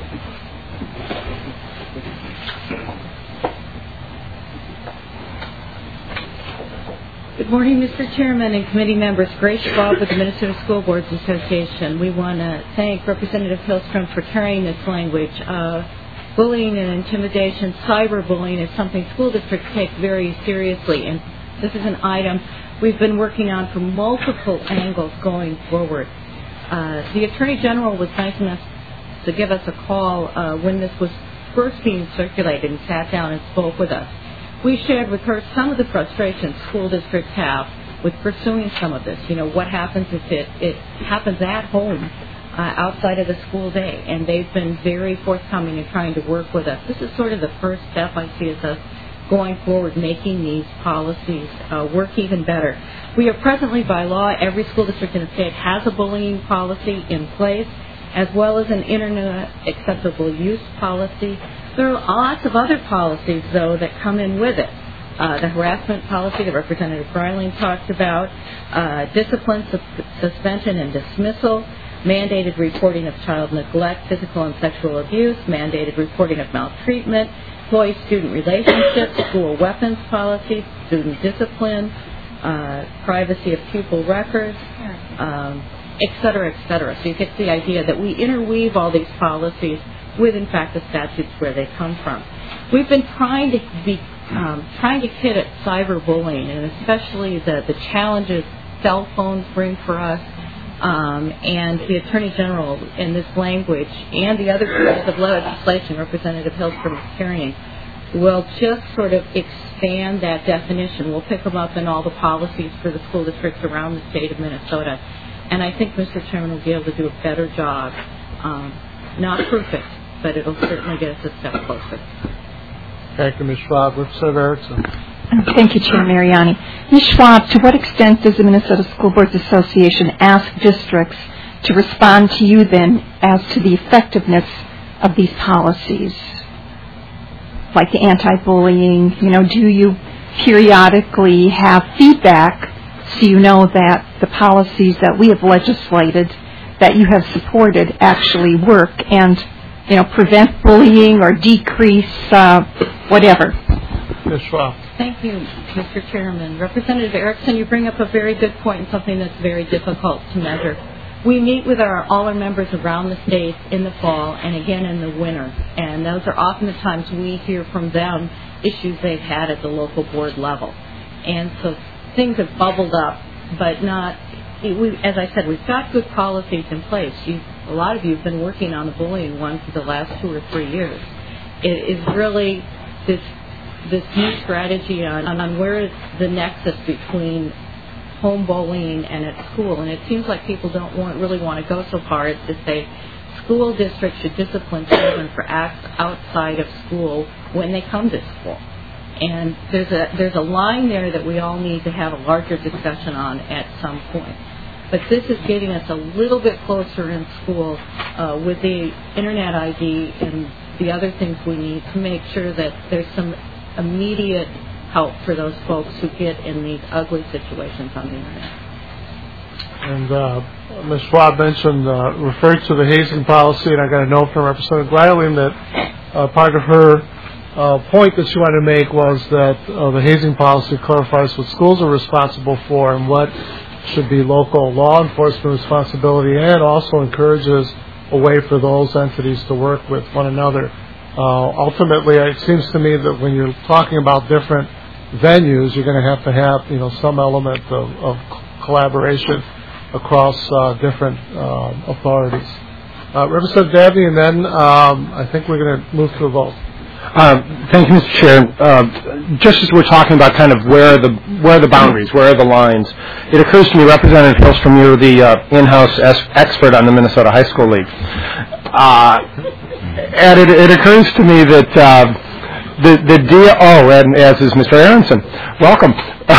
S5: Good morning, Mister Chairman and committee members. Grace Schwab with the Minnesota School Boards Association. We want to thank Representative Hillstrom for carrying this language. Uh, bullying and intimidation, cyberbullying is something school districts take very seriously, and this is an item we've been working on from multiple angles going forward. Uh, the Attorney General was nice enough to give us a call uh, when this was first being circulated and sat down and spoke with us. We shared with her some of the frustrations school districts have with pursuing some of this. You know, what happens if it, it happens at home uh, outside of the school day, and they've been very forthcoming in trying to work with us. This is sort of the first step I see as us going forward, making these policies uh, work even better. We are presently, by law, every school district in the state has a bullying policy in place, as well as an internet acceptable use policy. There are lots of other policies, though, that come in with it. Uh, the harassment policy that Representative Breiling talked about, uh, discipline, su- suspension, and dismissal, mandated reporting of child neglect, physical and sexual abuse, mandated reporting of maltreatment, employee-student relationships, school weapons policy, student discipline, uh, privacy of pupil records, um, et cetera, et cetera. So you get the idea that we interweave all these policies with, in fact, the statutes where they come from. We've been trying to be um, trying to hit at cyberbullying, and especially the, the challenges cell phones bring for us, um, and the Attorney General in this language and the other pieces of legislation Representative Hillstrom is carrying will just sort of expand that definition. We'll pick them up in all the policies for the school districts around the state of Minnesota. And I think Mister Chairman will be able to do a better job. Um, not perfect, but it'll certainly get us a step closer.
S1: Thank you, Miz Schwab. Representative Erickson.
S6: Thank you, Chair Mariani. Miz Schwab, to what extent does the Minnesota School Boards Association ask districts to respond to you then as to the effectiveness of these policies? Like the anti-bullying, you know, do you periodically have feedback so you know that the policies that we have legislated that you have supported actually work and, you know, prevent bullying or decrease uh, whatever?
S1: Miz Schwab.
S5: Thank you, Mister Chairman. Representative Erickson, you bring up a very good point and something that's very difficult to measure. We meet with our all our members around the state in the fall and again in the winter, and those are often the times we hear from them issues they've had at the local board level. And so things have bubbled up, but not, we, as I said, we've got good policies in place. You, a lot of you have been working on the bullying one for the last two or three years. It is really this this new strategy on, on where is the nexus between home bullying and at school, and it seems like people don't want, really want to go so far as to say school districts should discipline children for acts outside of school when they come to school. And there's a there's a line there that we all need to have a larger discussion on at some point. But this is getting us a little bit closer in school uh, with the Internet I D and the other things we need to make sure that there's some immediate help for those folks who get in these ugly situations on the Internet.
S1: And uh, Miz Schwab mentioned, uh, referred to the hazing policy, and I got a note from Representative Breiling that uh, part of her uh, point that she wanted to make was that uh, the hazing policy clarifies what schools are responsible for and what should be local law enforcement responsibility, and also encourages a way for those entities to work with one another. Uh, ultimately, it seems to me that when you're talking about different venues, you're going to have to have, you know, some element of, of collaboration. across uh, different uh, authorities. Uh, Representative Dabney, and then um, I think we're going to move to a vote.
S15: Uh, thank you, Mister Chair. Uh, just as we're talking about kind of where are the where are the boundaries, where are the lines, it occurs to me, Representative Hillstrom, you're the uh, in-house es- expert on the Minnesota High School League, uh, and it, it occurs to me that uh, the the deal. Oh, and as is Mister Aronson, welcome.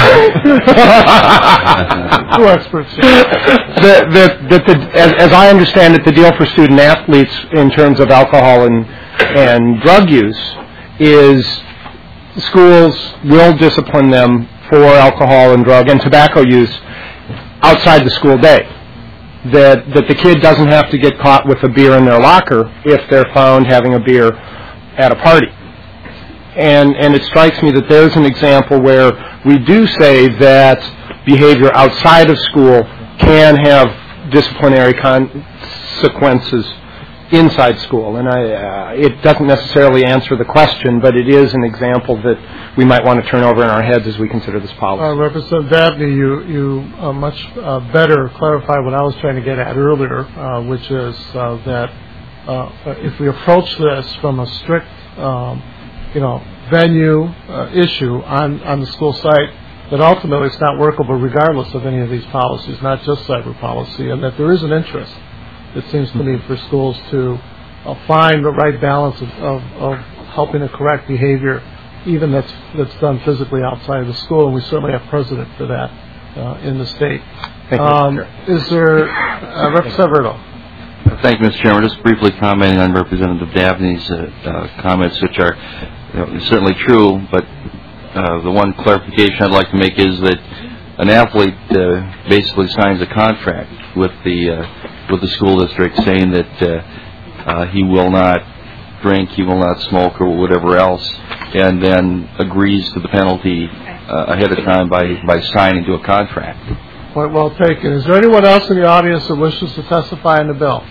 S1: Two experts.
S15: that, that, that the, as, as I understand it, the deal for student athletes in terms of alcohol and and drug use is schools will discipline them for alcohol and drug and tobacco use outside the school day. That that the kid doesn't have to get caught with a beer in their locker if they're found having a beer at a party. And and it strikes me that there's an example where we do say that behavior outside of school can have disciplinary consequences inside school. And I, uh, it doesn't necessarily answer the question, but it is an example that we might want to turn over in our heads as we consider this policy.
S1: Uh, Representative Dabney, you, you uh, much uh, better clarify what I was trying to get at earlier, uh, which is uh, that uh, if we approach this from a strict um, you know, venue uh, issue on, on the school site, that ultimately it's not workable regardless of any of these policies, not just cyber policy, and that there is an interest, it seems to me, for schools to uh, find the right balance of, of, of helping to correct behavior, even that's that's done physically outside of the school, and we certainly have precedent for that uh, in the state.
S15: Thank you,
S1: um,
S15: Mister Chair.
S1: Is there, uh, Representative Erdahl?
S11: Thank you, Mister Chairman. Just briefly commenting on Representative Dabney's uh, uh, comments, which are you know, certainly true, but uh, the one clarification I'd like to make is that an athlete uh, basically signs a contract with the uh, with the school district saying that uh, uh, he will not drink, he will not smoke, or whatever else, and then agrees to the penalty uh, ahead of time by, by signing to a contract.
S1: Point well taken. Is there anyone else in the audience that wishes to testify on the bill?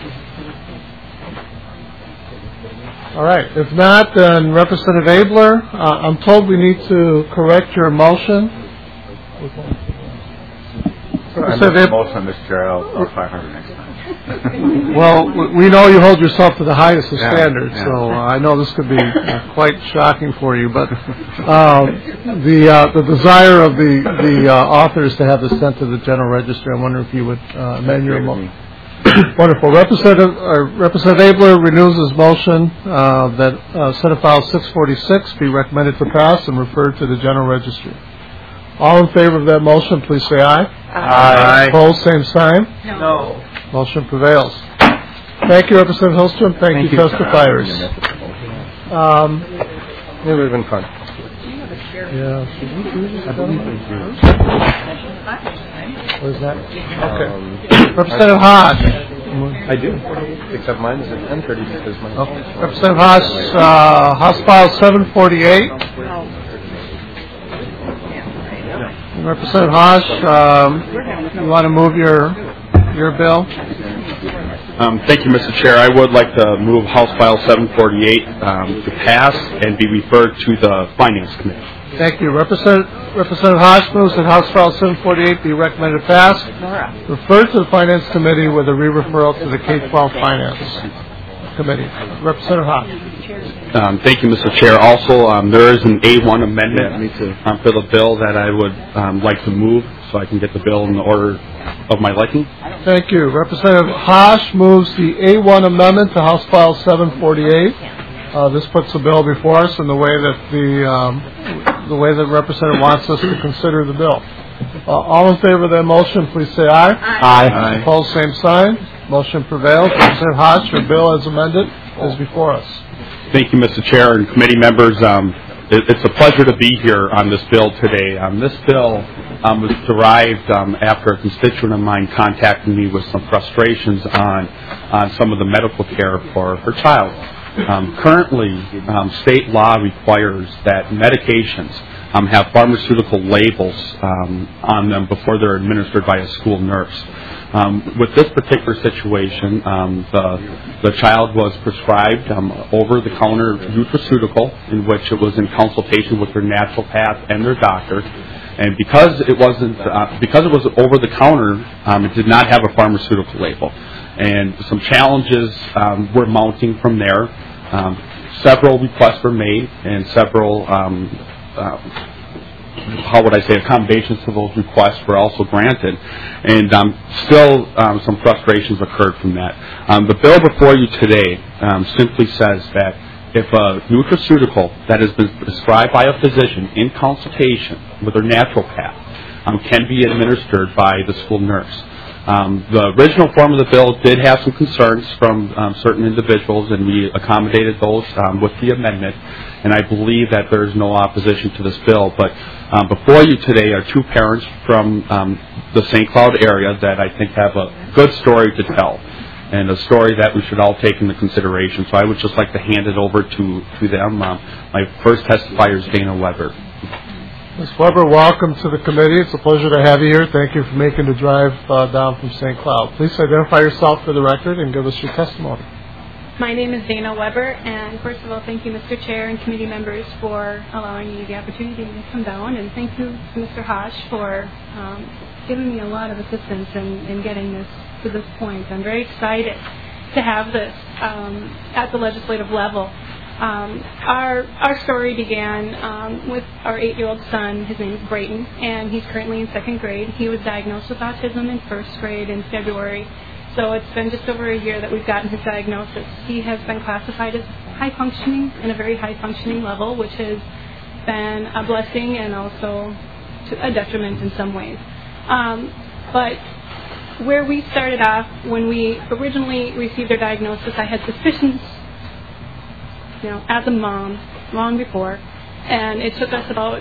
S1: All right. If not, then Representative Abler, uh, I'm told we need to correct your motion.
S16: I made a motion, Mister Chair. I'll five hundred next time.
S1: Well, we know you hold yourself to the highest of
S16: Yeah,
S1: standards,
S16: yeah.
S1: so uh, I know this could be uh, quite shocking for you. But uh, the uh, the desire of the the uh, authors to have this sent to the General Register, I wonder if you would uh, amend your motion. Wonderful. Representative uh, Representative Abler renews his motion uh, that uh, Senate File six forty-six be recommended to pass and referred to the General Register. All in favor of that motion, please say aye.
S16: Aye.
S1: Opposed, same sign.
S16: No.
S1: Motion prevails. Thank you, Representative Hillstrom. Thank,
S15: Thank
S1: you,
S15: you.
S1: testifiers. Um,
S15: It would have been fun.
S1: yeah. What is that? Okay. Representative Haas.
S15: I do, except mine is at ten thirty because my...
S1: Okay. Representative Haas, uh, House File seven forty-eight. Representative Haas, um, you want to move your your bill?
S17: Um, thank you, Mister Chair. I would like to move House File seven forty-eight um, to pass and be referred to the Finance Committee.
S1: Thank you. Representative, Representative Haas moves that House File seven forty-eight be recommended to pass, referred to the Finance Committee with a re-referral to the K twelve Finance Committee. Representative Haas.
S17: Um, thank you, Mister Chair. Also, um, there is an A one amendment um, for the bill that I would um, like to move so I can get the bill in the order of my liking.
S1: Thank you. Representative Haas moves the A one amendment to House File seven forty-eight. Uh, this puts the bill before us in the way that the um, the way that the representative wants us to consider the bill. Uh, all in favor of that motion, please say aye.
S15: Aye. Aye.
S1: Opposed, same sign. Motion prevails. Representative Haas, your bill as amended is before us.
S17: Thank you, Mister Chair and committee members. Um, it, it's a pleasure to be here on this bill today. Um, this bill um, was derived um, after a constituent of mine contacted me with some frustrations on on some of the medical care for her child. Um, currently, um, state law requires that medications um, have pharmaceutical labels um, on them before they're administered by a school nurse. Um, with this particular situation, um, the, the child was prescribed um, over-the-counter nutraceutical, in which it was in consultation with their naturopath and their doctor. And because it wasn't, uh, because it was over the counter, um, it did not have a pharmaceutical label. And some challenges um, were mounting from there. Um, several requests were made, and several, um, uh, how would I say, accommodations to those requests were also granted. And um, still, um, some frustrations occurred from that. Um, the bill before you today um, simply says that if a nutraceutical that has been prescribed by a physician in consultation with a naturopath um, can be administered by the school nurse. Um, the original form of the bill did have some concerns from um, certain individuals, and we accommodated those um, with the amendment, and I believe that there is no opposition to this bill. But um, before you today are two parents from um, the Saint Cloud area that I think have a good story to tell, and a story that we should all take into consideration. So I would just like to hand it over to, to them. Um, my first testifier is Dana Weber.
S1: Miz Weber, welcome to the committee. It's a pleasure to have you here. Thank you for making the drive uh, down from Saint Cloud. Please identify yourself for the record and give us your testimony.
S18: My name is Dana Weber, and first of all, thank you, Mister Chair and committee members, for allowing me the opportunity to come down, and thank you to Mister Hosh for um, giving me a lot of assistance in, in getting this to this point. I'm very excited to have this um, at the legislative level. Um, our our story began um, with our eight-year-old son. His name is Brayton, and he's currently in second grade. He was diagnosed with autism in first grade in February, so it's been just over a year that we've gotten his diagnosis. He has been classified as high-functioning, in a very high-functioning level, which has been a blessing and also to a detriment in some ways. Um, but where we started off, when we originally received our diagnosis, I had suspicions, you know, as a mom, long before, and it took us about,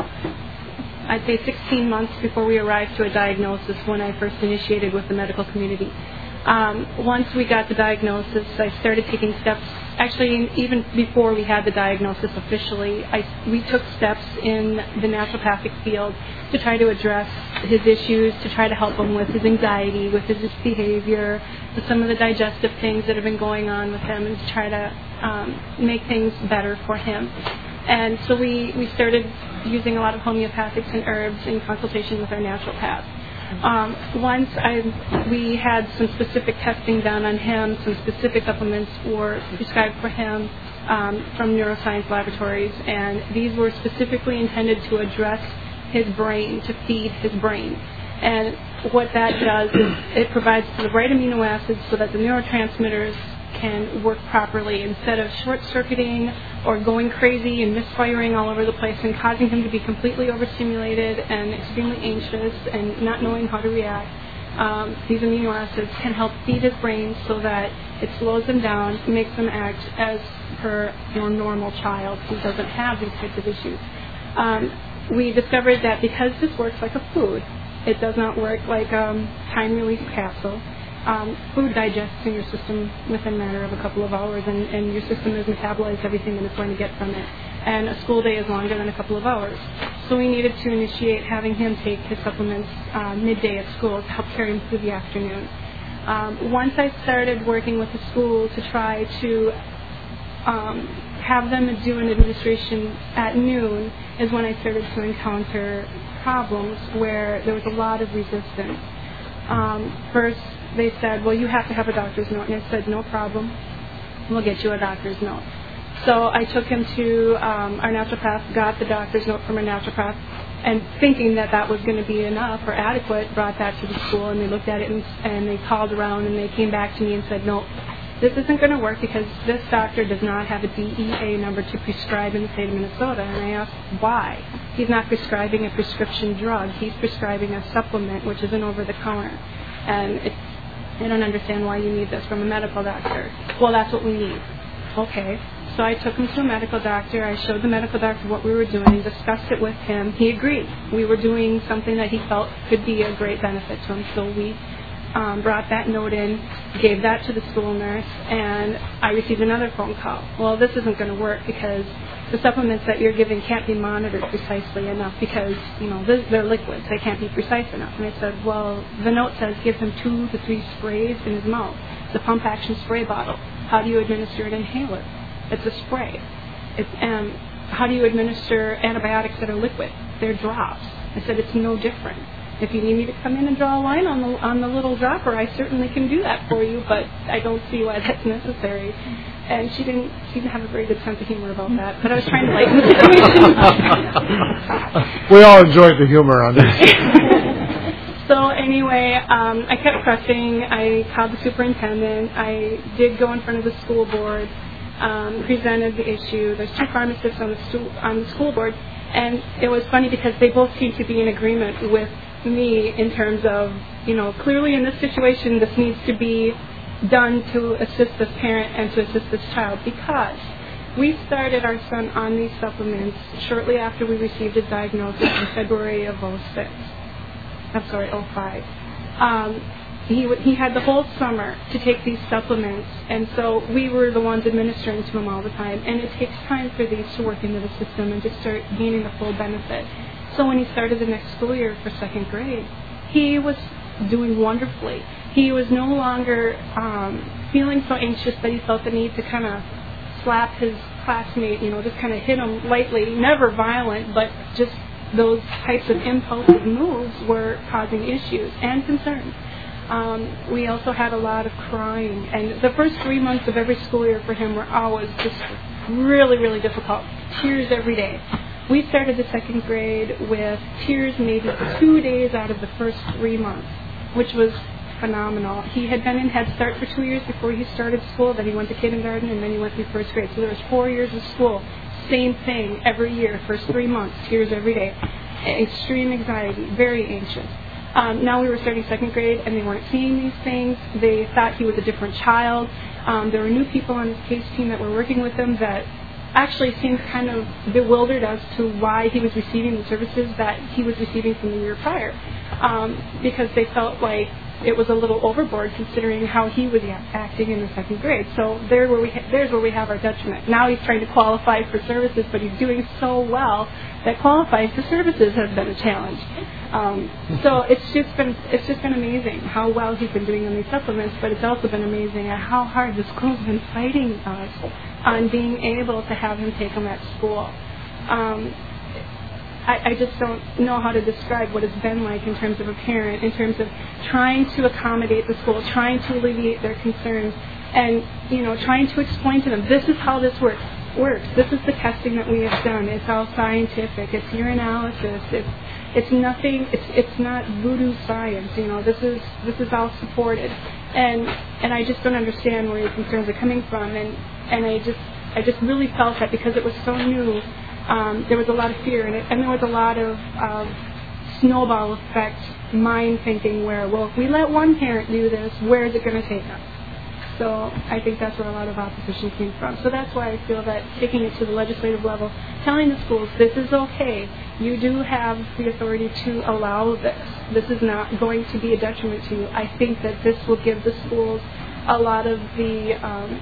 S18: I'd say, sixteen months before we arrived to a diagnosis when I first initiated with the medical community. Um, once we got the diagnosis, I started taking steps. Actually, even before we had the diagnosis officially, I, we took steps in the naturopathic field to try to address his issues, to try to help him with his anxiety, with his behavior, with some of the digestive things that have been going on with him, and to try to um, make things better for him. And so we, we started using a lot of homeopathics and herbs in consultation with our naturopath. Um, once I, we had some specific testing done on him, some specific supplements were prescribed for him um, from neuroscience laboratories, and these were specifically intended to address his brain, to feed his brain. And what that does is it provides the right amino acids so that the neurotransmitters can work properly instead of short-circuiting or going crazy and misfiring all over the place and causing him to be completely overstimulated and extremely anxious and not knowing how to react. Um, these amino acids can help feed his brain so that it slows him down, makes him act as per your normal child who doesn't have these types of issues. Um, we discovered that because this works like a food, it does not work like a um, time-release capsule. Um, food digests in your system within a matter of a couple of hours, and, and your system has metabolized everything that it's going to get from it. And a school day is longer than a couple of hours. So we needed to initiate having him take his supplements uh, midday at school to help carry him through the afternoon. Um, once I started working with the school to try to um, have them do an administration at noon is when I started to encounter problems where there was a lot of resistance. Um, first, they said, well, you have to have a doctor's note. And I said, no problem. We'll get you a doctor's note. So I took him to um, our naturopath, got the doctor's note from our naturopath, and thinking that that was going to be enough or adequate, brought that to the school, and they looked at it, and, and they called around, and they came back to me and said, no, this isn't going to work because this doctor does not have a D E A number to prescribe in the state of Minnesota. And I asked why. He's not prescribing a prescription drug. He's prescribing a supplement, which is an over-the-counter. And it's, I don't understand why you need this from a medical doctor. Well, that's what we need. Okay. So I took him to a medical doctor. I showed the medical doctor what we were doing, discussed it with him. He agreed. We were doing something that he felt could be a great benefit to him. So we um, brought that note in, gave that to the school nurse, and I received another phone call. Well, this isn't going to work because the supplements that you're giving can't be monitored precisely enough because, you know, they're liquids. They can't be precise enough. And I said, well, the note says give him two to three sprays in his mouth. It's a pump-action spray bottle. How do you administer an inhaler? It's a spray. It's, um, how do you administer antibiotics that are liquid? They're drops. I said, it's no different. If you need me to come in and draw a line on the on the little dropper, I certainly can do that for you, but I don't see why that's necessary. And she didn't seem to have a very good sense of humor about that, but I was trying to lighten the situation.
S1: We all enjoyed the humor on this.
S18: So anyway, um, I kept pressing. I called the superintendent. I did go in front of the school board, um, presented the issue. There's two pharmacists on the, stu- on the school board, and it was funny because they both seemed to be in agreement with me in terms of, you know, clearly in this situation this needs to be done to assist this parent and to assist this child, because we started our son on these supplements shortly after we received a diagnosis in February of oh six. I'm sorry, oh five. Um, he, w- he had the whole summer to take these supplements, and so we were the ones administering to him all the time, and it takes time for these to work into the system and to start gaining the full benefit. So when he started the next school year for second grade, he was doing wonderfully. He was no longer um, feeling so anxious that he felt the need to kind of slap his classmate, you know, just kind of hit him lightly, never violent, but just those types of impulsive moves were causing issues and concerns. Um, we also had a lot of crying, and the first three months of every school year for him were always just really, really difficult. Tears every day. We started the second grade with tears maybe two days out of the first three months, which was phenomenal. He had been in Head Start for two years before he started school, then he went to kindergarten, and then he went through first grade. So there was four years of school. Same thing every year, first three months, tears every day. Extreme anxiety, very anxious. Um, now we were starting second grade, and they weren't seeing these things. They thought he was a different child. Um, there were new people on his case team that were working with him that actually seemed kind of bewildered as to why he was receiving the services that he was receiving from the year prior, um, because they felt like it was a little overboard considering how he was acting in the second grade. So there where we ha- there's where we have our detriment. Now he's trying to qualify for services, but he's doing so well that qualifying for services has been a challenge. Um, so it's just been it's just been amazing how well he's been doing on these supplements, but it's also been amazing at how hard the school's been fighting us on being able to have him take them at school. Um, I, I just don't know how to describe what it's been like in terms of a parent, in terms of trying to accommodate the school, trying to alleviate their concerns, and, you know, trying to explain to them, this is how this works. works. This is the testing that we have done. It's all scientific. It's urinalysis. It's it's nothing. It's it's not voodoo science. You know, this is this is all supported, and and I just don't understand where your concerns are coming from, and and I just I just really felt that because it was so new. Um, there was a lot of fear in it, and there was a lot of uh, snowball effect mind thinking where, well, if we let one parent do this, where is it going to take us? So I think that's where a lot of opposition came from. So that's why I feel that taking it to the legislative level, telling the schools this is okay, you do have the authority to allow this. This is not going to be a detriment to you. I think that this will give the schools a lot of the, um,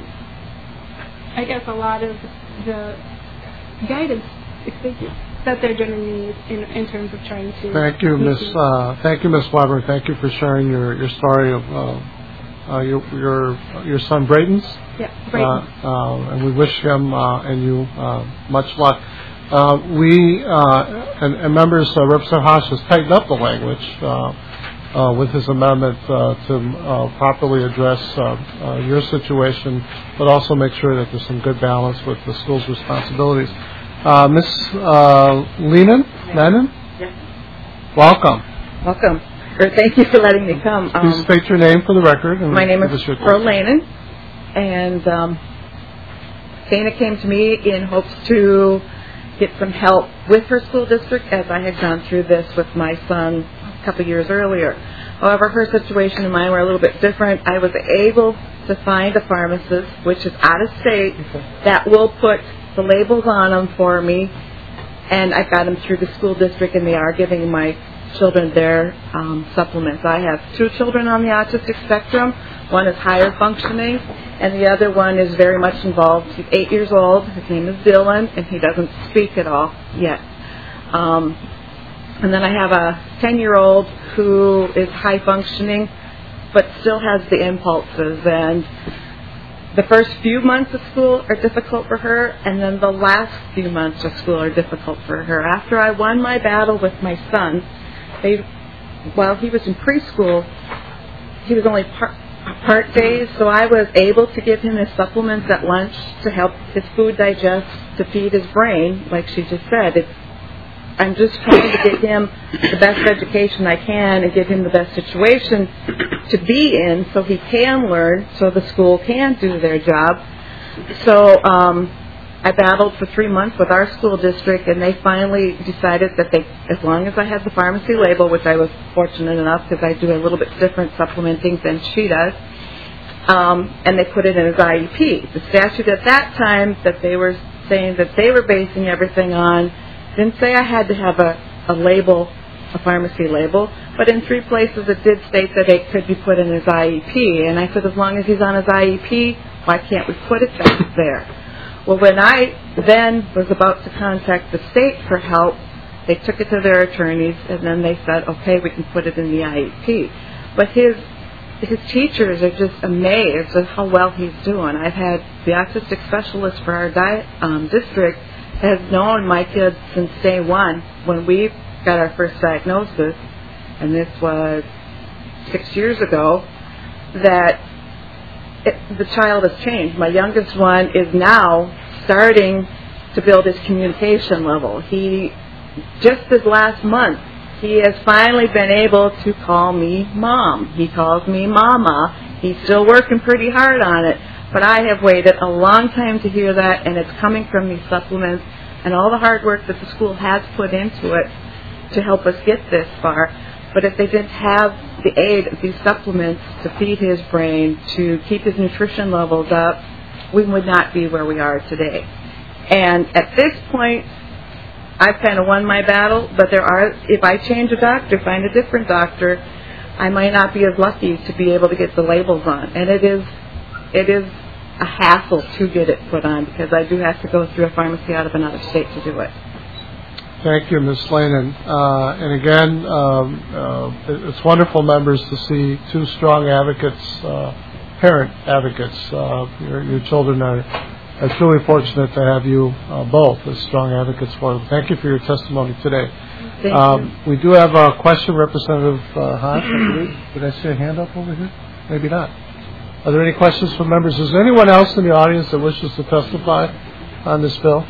S18: I guess, a lot of the guidance that they're going to need in, in terms of trying to.
S1: Thank you, Miss. Uh, thank you, Miss Weber. Thank you for sharing your, your story of uh, uh, your your your son Braden's.
S18: Yeah, Braden.
S1: Uh, uh, and we wish him uh, and you uh, much luck. Uh, we uh, and, and members, uh, Representative Haas has tightened up the language uh, uh, with his amendment uh, to uh, properly address uh, uh, your situation, but also make sure that there's some good balance with the school's responsibilities. Uh, Miss uh, Lenin, Lennon?
S19: Yes.
S1: Welcome.
S19: Welcome. Or thank you for letting me come.
S1: Please
S19: Um,
S1: state your name for the record. And
S19: my name is
S1: your
S19: Pearl Lenin, and um, Dana came to me in hopes to get some help with her school district, as I had gone through this with my son a couple years earlier. However, her situation and mine were a little bit different. I was able to find a pharmacist, which is out of state, that will put the labels on them for me, and I got them through the school district, and they are giving my children their um, supplements. I have two children on the autistic spectrum. One is higher functioning, and the other one is very much involved. He's eight years old. His name is Dylan, and he doesn't speak at all yet. Um, and then I have a ten-year-old who is high functioning, but still has the impulses, and the first few months of school are difficult for her, and then the last few months of school are difficult for her. After I won my battle with my son, they, while he was in preschool, he was only part, part days, so I was able to give him his supplements at lunch to help his food digest, to feed his brain, like she just said. It's, I'm just trying to get him the best education I can and give him the best situation to be in so he can learn, so the school can do their job. So um, I battled for three months with our school district, and they finally decided that they, as long as I had the pharmacy label, which I was fortunate enough because I do a little bit different supplementing than she does, um, and they put it in his I E P. The statute at that time that they were saying that they were basing everything on didn't say I had to have a, a label, a pharmacy label, but in three places it did state that it could be put in his I E P. And I said, as long as he's on his I E P, why can't we put it back there? Well, when I then was about to contact the state for help, they took it to their attorneys, and then they said, okay, we can put it in the I E P. But his his teachers are just amazed at how well he's doing. I've had the autistic specialist for our di- um, district has known my kids since day one when we got our first diagnosis, and this was six years ago, that it, the child has changed. My youngest one is now starting to build his communication level. He, just this last month, he has finally been able to call me Mom. He calls me Mama. He's still working pretty hard on it. But I have waited a long time to hear that, and it's coming from these supplements and all the hard work that the school has put into it to help us get this far. But if they didn't have the aid of these supplements to feed his brain, to keep his nutrition levels up, we would not be where we are today. And at this point, I've kind of won my battle, but there are, if I change a doctor, find a different doctor, I might not be as lucky to be able to get the labels on. And it is It is a hassle to get it put on because I do have to go through a pharmacy out of another state to do it.
S1: Thank you, Miz Slainen. Uh, and again, um, uh, it's wonderful, members, to see two strong advocates, uh, parent advocates. Uh, your, your children are, are truly fortunate to have you uh, both as strong advocates for them. Thank you for your testimony today.
S19: Thank
S1: um, you. We do have a question, Representative uh, Hodge. Did I see a hand up over here? Maybe not. Are there any questions from members? Is there anyone else in the audience that wishes to testify on this bill?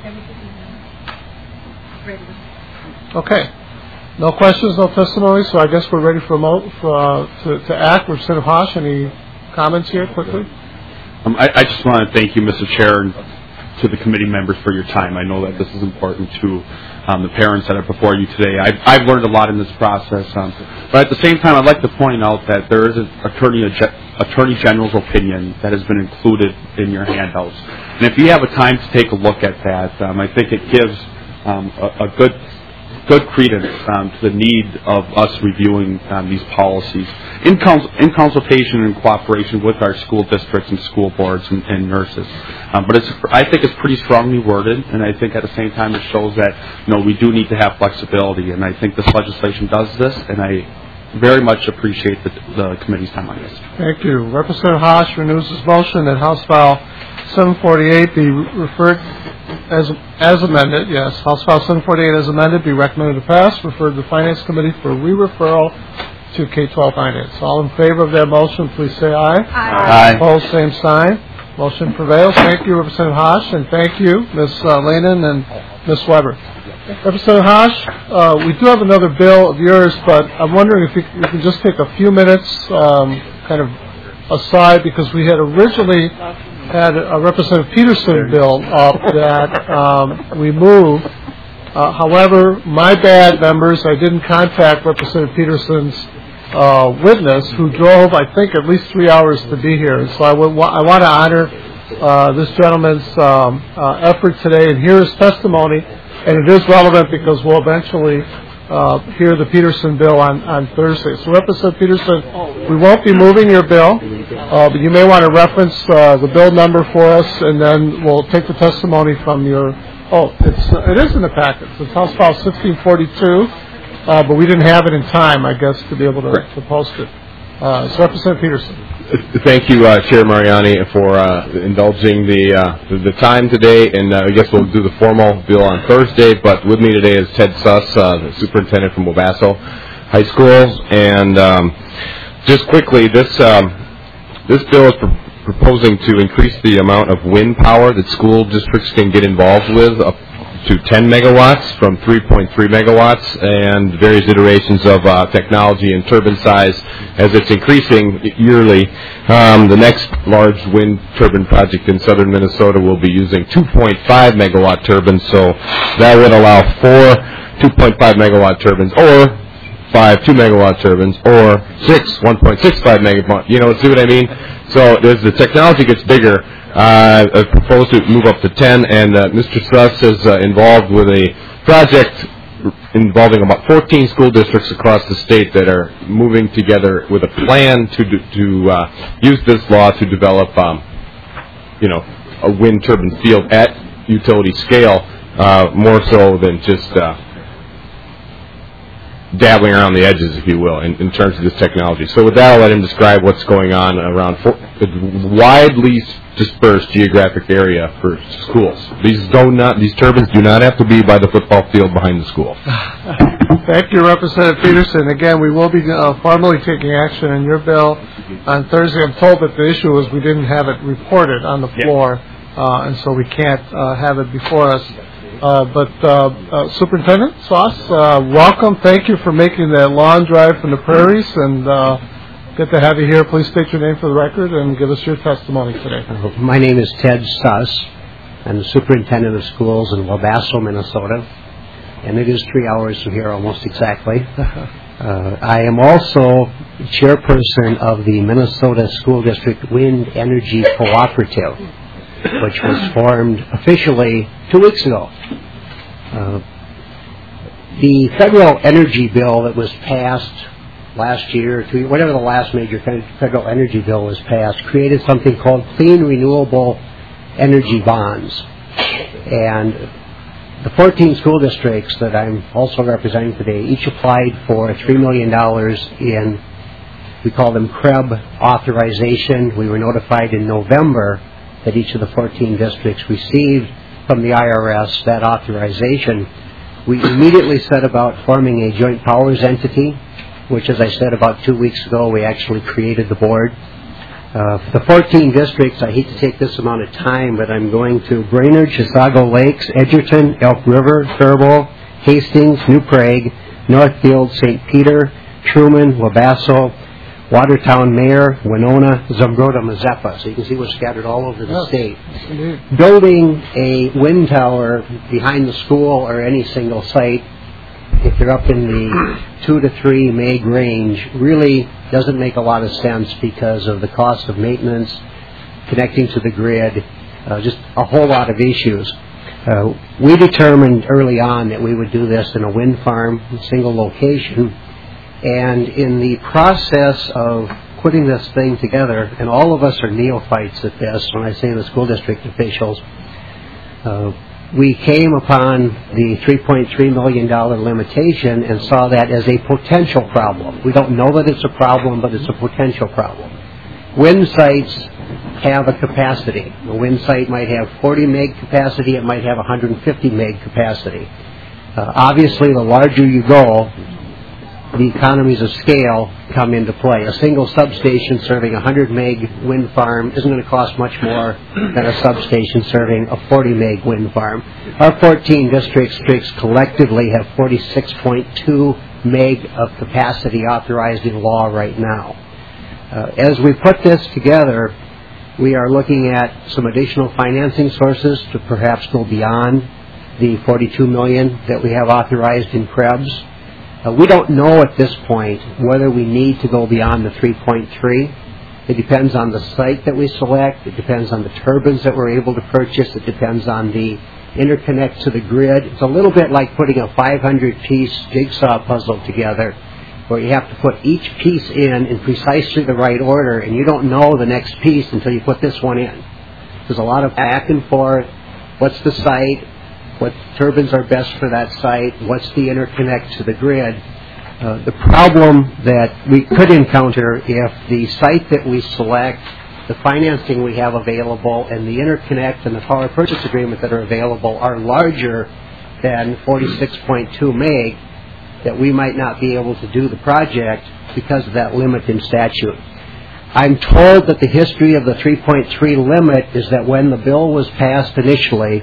S1: Okay. No questions, no testimony, so I guess we're ready for, mo- for uh, to, to act. Representative Hosh, any comments here quickly?
S17: Um, I, I just want to thank you, Mister Chair, and to the committee members for your time. I know that this is important to um, the parents that are before you today. I've, I've learned a lot in this process. Um, but at the same time, I'd like to point out that there is an attorney, attorney General's opinion that has been included in your handouts. And if you have a time to take a look at that, um, I think it gives um, a, a good good credence um, to the need of us reviewing um, these policies in, cons- in consultation and cooperation with our school districts and school boards and, and nurses. Um, but it's, I think it's pretty strongly worded, and I think at the same time it shows that, you know, we do need to have flexibility, and I think this legislation does this, and I very much appreciate the, the committee's time on this.
S1: Thank you. Representative Hosh renews his motion that House File seven forty-eight be referred as as amended. Yes, House File seven forty-eight as amended be recommended to pass. Referred to the Finance Committee for re-referral to K twelve Finance. All in favor of that motion, please say aye.
S17: Aye. Aye.
S1: Opposed, same sign. Motion prevails. Thank you, Representative Hosh, and thank you, Miz Uh, Lanen and Miz Weber. Representative Hosh, uh, we do have another bill of yours, but I'm wondering if you, you can just take a few minutes, um, kind of aside, because we had originally had a Representative Peterson bill up that um, we moved. Uh, however, my bad, members, I didn't contact Representative Peterson's uh, witness, who drove, I think, at least three hours to be here. So I, would wa- I want to honor uh, this gentleman's um, uh, effort today and hear his testimony. And it is relevant because we'll eventually uh, hear the Peterson bill on, on Thursday. So, Representative Peterson, we won't be moving your bill, uh, but you may want to reference uh, the bill number for us, and then we'll take the testimony from your. Oh, it's uh, it is in the packet. It's House File sixteen forty-two, uh, but we didn't have it in time, I guess, to be able to, to post it. Uh, so Representative Peterson.
S20: Thank you, uh, Chair Mariani, for uh, indulging the, uh, the the time today, and uh, I guess we'll do the formal bill on Thursday. But with me today is Ted Suss, uh, the superintendent from Wabasso High School, and um, just quickly, this um, this bill is pro- proposing to increase the amount of wind power that school districts can get involved with up to ten megawatts from three point three megawatts, and various iterations of uh, technology and turbine size as it's increasing yearly. Um, the next large wind turbine project in southern Minnesota will be using two point five megawatt turbines, so that would allow four two point five megawatt turbines, or five two megawatt turbines, or six one point six five megawatt. You know, see what I mean? So as the technology gets bigger, Uh, I propose to move up to ten, and uh, Mister Suss is uh, involved with a project involving about fourteen school districts across the state that are moving together with a plan to to uh, use this law to develop, um, you know, a wind turbine field at utility scale, uh, more so than just uh, dabbling around the edges, if you will, in, in terms of this technology. So with that, I'll let him describe what's going on around four, a widely dispersed geographic area for schools. These do not; these turbines do not have to be by the football field behind the school.
S1: Thank you, Representative Peterson. Again, we will be uh, formally taking action on your bill on Thursday. I'm told that the issue is we didn't have it reported on the floor, uh, and so we can't uh, have it before us. Uh, but uh, uh, Superintendent Suss, uh, welcome. Thank you for making that long drive from the prairies, and uh, good to have you here. Please state your name for the record and give us your testimony today.
S21: Uh, my name is Ted Suss. I'm the superintendent of schools in Wabasso, Minnesota, and it is three hours from here almost exactly. Uh, I am also chairperson of the Minnesota School District Wind Energy Cooperative, which was formed officially two weeks ago. Uh, the federal energy bill that was passed last year, two, whatever the last major federal energy bill was passed, created something called Clean Renewable Energy Bonds. And the fourteen school districts that I'm also representing today each applied for three million dollars in, we call them C R E B authorization. We were notified in November that each of the fourteen districts received from the I R S that authorization. We immediately set about forming a joint powers entity, which, as I said, about two weeks ago, we actually created the board. Uh, the fourteen districts, I hate to take this amount of time, but I'm going to Brainerd, Chisago Lakes, Edgerton, Elk River, Faribault, Hastings, New Prague, Northfield, Saint Peter, Truman, Wabasso, Watertown, Mayer, Winona, Zumbrota, Mazeppa. So you can see we're scattered all over the
S1: yes,
S21: state.
S1: Indeed.
S21: Building a wind tower behind the school or any single site, if you're up in the two to three meg range, really doesn't make a lot of sense because of the cost of maintenance, connecting to the grid, uh, just a whole lot of issues. Uh, we determined early on that we would do this in a wind farm, a single location. And in the process of putting this thing together, and all of us are neophytes at this, when I say the school district officials, uh, we came upon the three point three million dollars limitation and saw that as a potential problem. We don't know that it's a problem, but it's a potential problem. Wind sites have a capacity. A wind site might have forty meg capacity, it might have one hundred fifty meg capacity. Uh, obviously, the larger you go, the economies of scale come into play. A single substation serving a one hundred meg wind farm isn't going to cost much more than a substation serving a forty meg wind farm. Our fourteen districts, districts collectively have forty-six point two meg of capacity authorized in law right now. Uh, as we put this together, we are looking at some additional financing sources to perhaps go beyond the forty-two million dollars that we have authorized in C R E Bs. Uh, we don't know at this point whether we need to go beyond the three point three. It depends on the site that we select. It depends on the turbines that we're able to purchase. It depends on the interconnect to the grid. It's a little bit like putting a five hundred piece jigsaw puzzle together, where you have to put each piece in in precisely the right order, and you don't know the next piece until you put this one in. There's a lot of back and forth. What's the site? What turbines are best for that site? What's the interconnect to the grid? Uh, the problem that we could encounter if the site that we select, the financing we have available, and the interconnect and the power purchase agreement that are available are larger than forty-six point two meg, that we might not be able to do the project because of that limit in statute. I'm told that the history of the three point three limit is that when the bill was passed initially,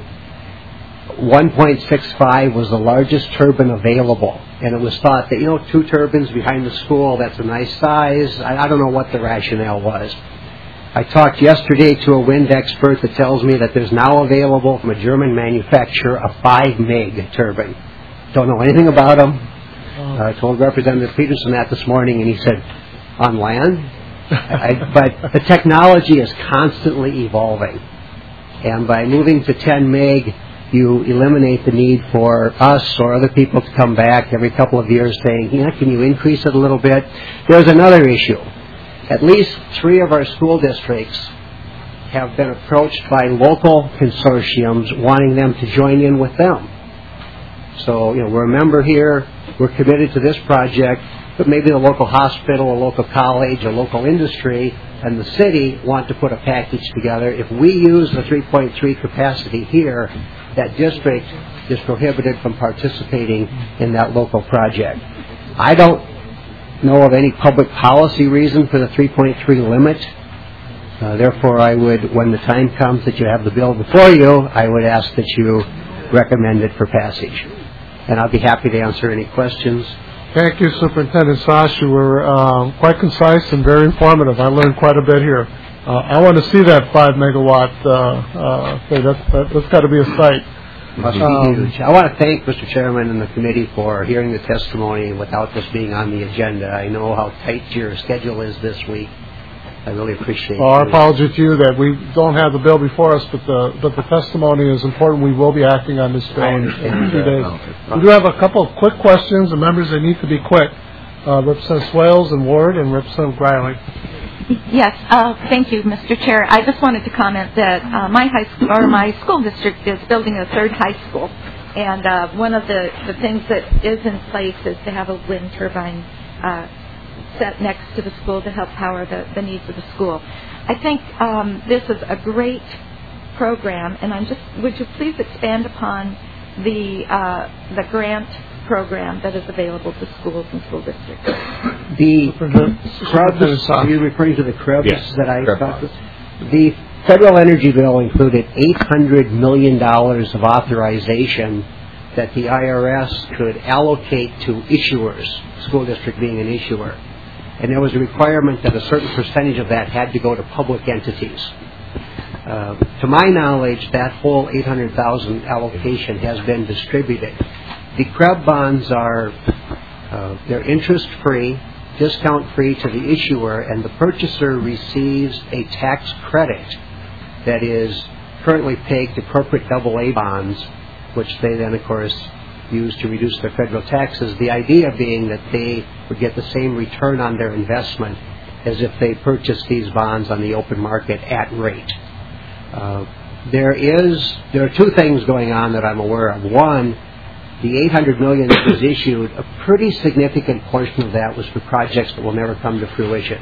S21: one point six five was the largest turbine available. And it was thought that, you know, two turbines behind the school, that's a nice size. I, I don't know what the rationale was. I talked yesterday to a wind expert that tells me that there's now available from a German manufacturer a five meg turbine. Don't know anything about them. Uh, I told Representative Peterson that this morning, and he said, on land? I, but the technology is constantly evolving. And by moving to ten meg, you eliminate the need for us or other people to come back every couple of years saying, yeah, can you increase it a little bit? There's another issue. At least three of our school districts have been approached by local consortiums wanting them to join in with them. So, you know, we're a member here, we're committed to this project, but maybe the local hospital, a local college, a local industry, and the city want to put a package together. If we use the three point three capacity here, that district is prohibited from participating in that local project. I don't know of any public policy reason for the three point three limit. Uh, therefore, I would, when the time comes that you have the bill before you, I would ask that you recommend it for passage. And I'll be happy to answer any questions.
S1: Thank you, Superintendent Sash. You were uh, quite concise and very informative. I learned quite a bit here. Uh, I want to see that five megawatt uh, uh, thing. That's, that, that's got to be a site.
S21: Must be um, huge. I want to thank Mister Chairman and the committee for hearing the testimony without this being on the agenda. I know how tight your schedule is this week. I really appreciate it.
S1: Well, our apology to you that we don't have the bill before us, but the but the testimony is important. We will be acting on this bill in a few days. We do have a couple of quick questions, and members, they need to be quick. Uh, Representative Swales and Ward and Representative Griley.
S14: Yes, uh, thank you, Mister Chair. I just wanted to comment that uh, my high school or my school district is building a third high school, and uh, one of the, the things that is in place is to have a wind turbine uh, set next to the school to help power the, the needs of the school. I think um, this is a great program, and I'm just would you please expand upon the uh, the grant program that is available to schools and school districts?
S21: The C R E Bs, are you referring to the C R E Bs
S17: yes.
S21: that I talked about? The federal energy bill included eight hundred million dollars of authorization that the I R S could allocate to issuers, school district being an issuer. And there was a requirement that a certain percentage of that had to go to public entities. Uh, to my knowledge, that whole eight hundred thousand dollars allocation has been distributed. The C R E B bonds are uh, they're interest-free, discount-free to the issuer, and the purchaser receives a tax credit that is currently pegged to corporate double A bonds, which they then, of course, use to reduce their federal taxes. The idea being that they would get the same return on their investment as if they purchased these bonds on the open market at rate. Uh, there is there are two things going on that I'm aware of. One, the eight hundred million dollars that was issued, a pretty significant portion of that was for projects that will never come to fruition.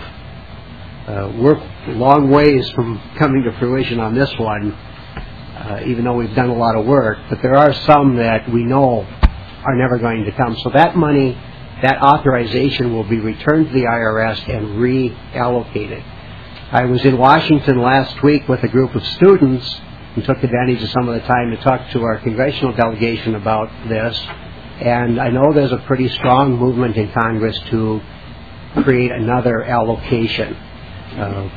S21: Uh, we're a long ways from coming to fruition on this one, uh, even though we've done a lot of work, but there are some that we know are never going to come. So that money, that authorization will be returned to the I R S and reallocated. I was in Washington last week with a group of students and took advantage of some of the time to talk to our congressional delegation about this. And I know there's a pretty strong movement in Congress to create another allocation. Uh,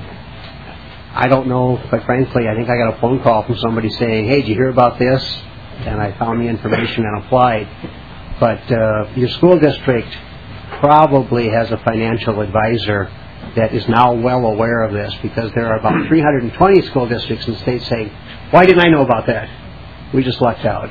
S21: I don't know, but frankly, I think I got a phone call from somebody saying, hey, did you hear about this? And I found the information and applied. But uh, your school district probably has a financial advisor that is now well aware of this, because there are about three hundred twenty school districts in the state saying, why didn't I know about that? We just lucked out.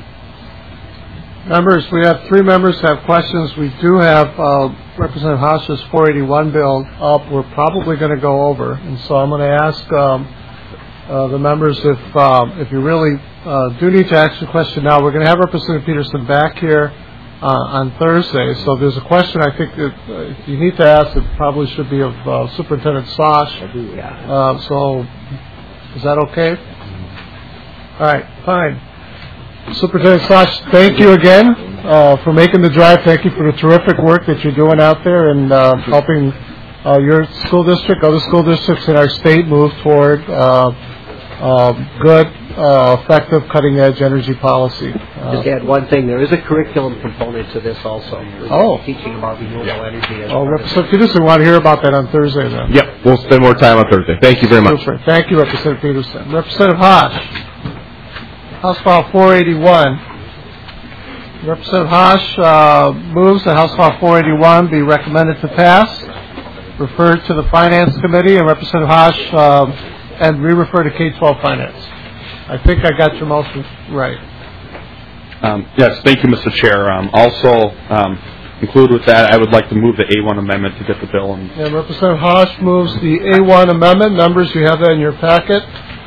S1: Members, we have three members who have questions. We do have uh, Representative Haas's four eighty-one bill up. We're probably going to go over. And so I'm going to ask um, uh, the members if um, if you really uh, do need to ask a question now. We're going to have Representative Peterson back here uh, on Thursday. So there's a question I think that uh, you need to ask. It probably should be of uh, Superintendent Sosh. Uh, so is that okay? All right, fine. Superintendent Sosh, thank you again uh, for making the drive. Thank you for the terrific work that you're doing out there and uh, helping uh, your school district, other school districts in our state move toward uh, uh, good, uh, effective, cutting-edge energy policy. Uh,
S21: Just add one thing. There is a curriculum component to this also. We're
S1: Oh.
S21: teaching about renewable energy. As
S1: oh,
S21: part of
S1: Representative Peterson, we want to hear about that on Thursday then.
S20: Yep, we'll spend more time on Thursday. Thank you very much.
S1: Super. Thank you, Representative Peterson. Representative Hosh, House File four eighty-one. Representative Hosh uh, moves that House File four eighty-one be recommended to pass, referred to the Finance Committee, and Representative Hosh, um, and re-refer to K twelve Finance. I think I got your motion right.
S17: Um, yes, thank you, Mister Chair. Um, also, um, include with that, I would like to move the A one amendment to get the bill. And,
S1: and Representative Hosh moves the A one amendment. Numbers, you have that in your packet.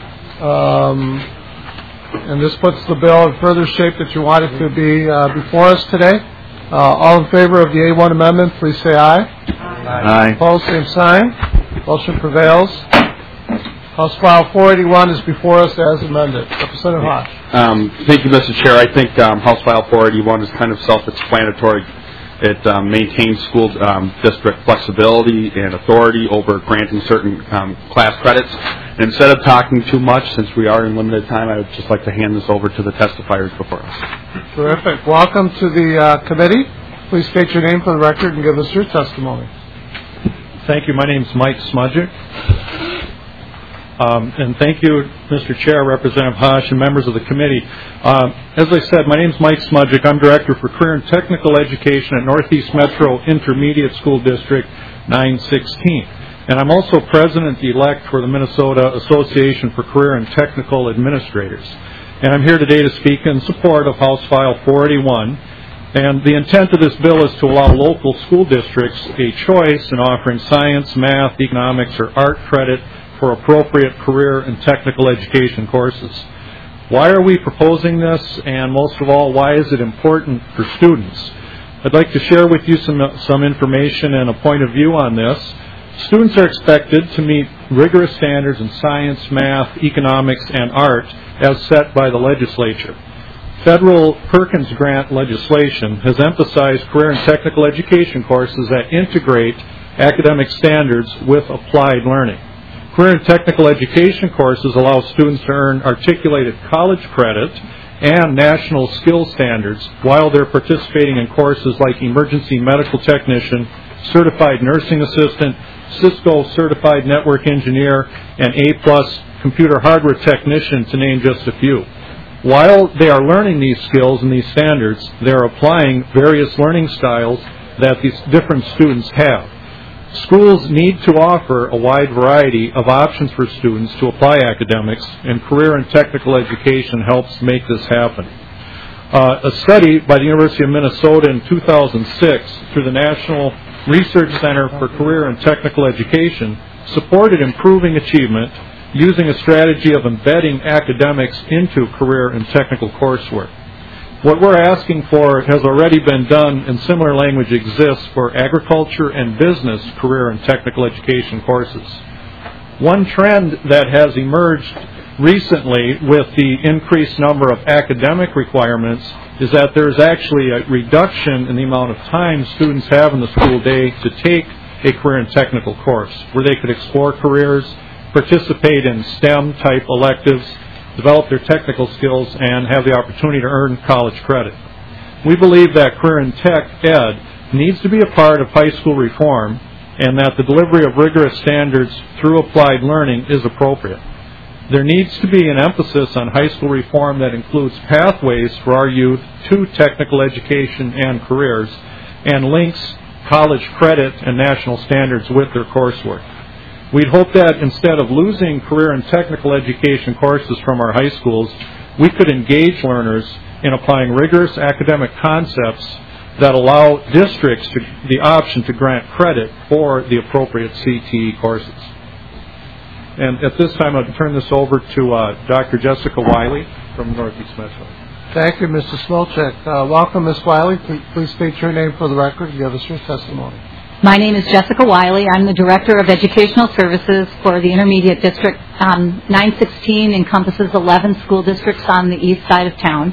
S1: Um, and this puts the bill in further shape that you want it to be uh, before us today. Uh, all in favor of the A one amendment, please say aye.
S17: Aye.
S1: Opposed, same sign. Motion prevails. House File four eighty-one is before us as amended. Representative Hosh.
S17: Um, thank you, Mister Chair. I think um, House File four eighty-one is kind of self-explanatory. It um, maintains school um, district flexibility and authority over granting certain um, class credits. And instead of talking too much, since we are in limited time, I would just like to hand this over to the testifiers before us.
S1: Terrific. Welcome to the uh, committee. Please state your name for the record and give us your testimony.
S4: Thank you. My name is Mike Smudgick. Um, and thank you, Mister Chair, Representative Hosh, and members of the committee. Um, as I said, my name is Mike Smudgick. I'm Director for Career and Technical Education at Northeast Metro Intermediate School District nine sixteen. And I'm also President-elect for the Minnesota Association for Career and Technical Administrators. And I'm here today to speak in support of House File four eighty-one. And the intent of this bill is to allow local school districts a choice in offering science, math, economics, or art credit for appropriate career and technical education courses. Why are we proposing this, and most of all, why is it important for students? I'd like to share with you some, some information and a point of view on this. Students are expected to meet rigorous standards in science, math, economics, and art as set by the legislature. Federal Perkins Grant legislation has emphasized career and technical education courses that integrate academic standards with applied learning. Career and technical education courses allow students to earn articulated college credit and national skills standards while they're participating in courses like emergency medical technician, certified nursing assistant, Cisco certified network engineer, and A-plus computer hardware technician, to name just a few. While they are learning these skills and these standards, they are applying various learning styles that these different students have. Schools need to offer a wide variety of options for students to apply academics, and career and technical education helps make this happen. Uh, a study by the University of Minnesota in two thousand six through the National Research Center for Career and Technical Education supported improving achievement using a strategy of embedding academics into career and technical coursework. What we're asking for has already been done, and similar language exists for agriculture and business career and technical education courses. One trend that has emerged recently with the increased number of academic requirements is that there's actually a reduction in the amount of time students have in the school day to take a career and technical course, where they could explore careers, participate in STEM-type electives, develop their technical skills, and have the opportunity to earn college credit. We believe that career and tech ed needs to be a part of high school reform, and that the delivery of rigorous standards through applied learning is appropriate. There needs to be an emphasis on high school reform that includes pathways for our youth to technical education and careers, and links college credit and national standards with their coursework. We'd hope that instead of losing career and technical education courses from our high schools, we could engage learners in applying rigorous academic concepts that allow districts to, the option to grant credit for the appropriate C T E courses. And at this time, I'll turn this over to uh, Doctor Jessica Wiley from Northeast Metro.
S1: Thank you, Mister Smolchek. Uh, welcome, Miz Wiley. Please, please state your name for the record and give us your testimony.
S9: My name is Jessica Wiley. I'm the Director of Educational Services for the Intermediate District. Um, nine sixteen encompasses eleven school districts on the east side of town.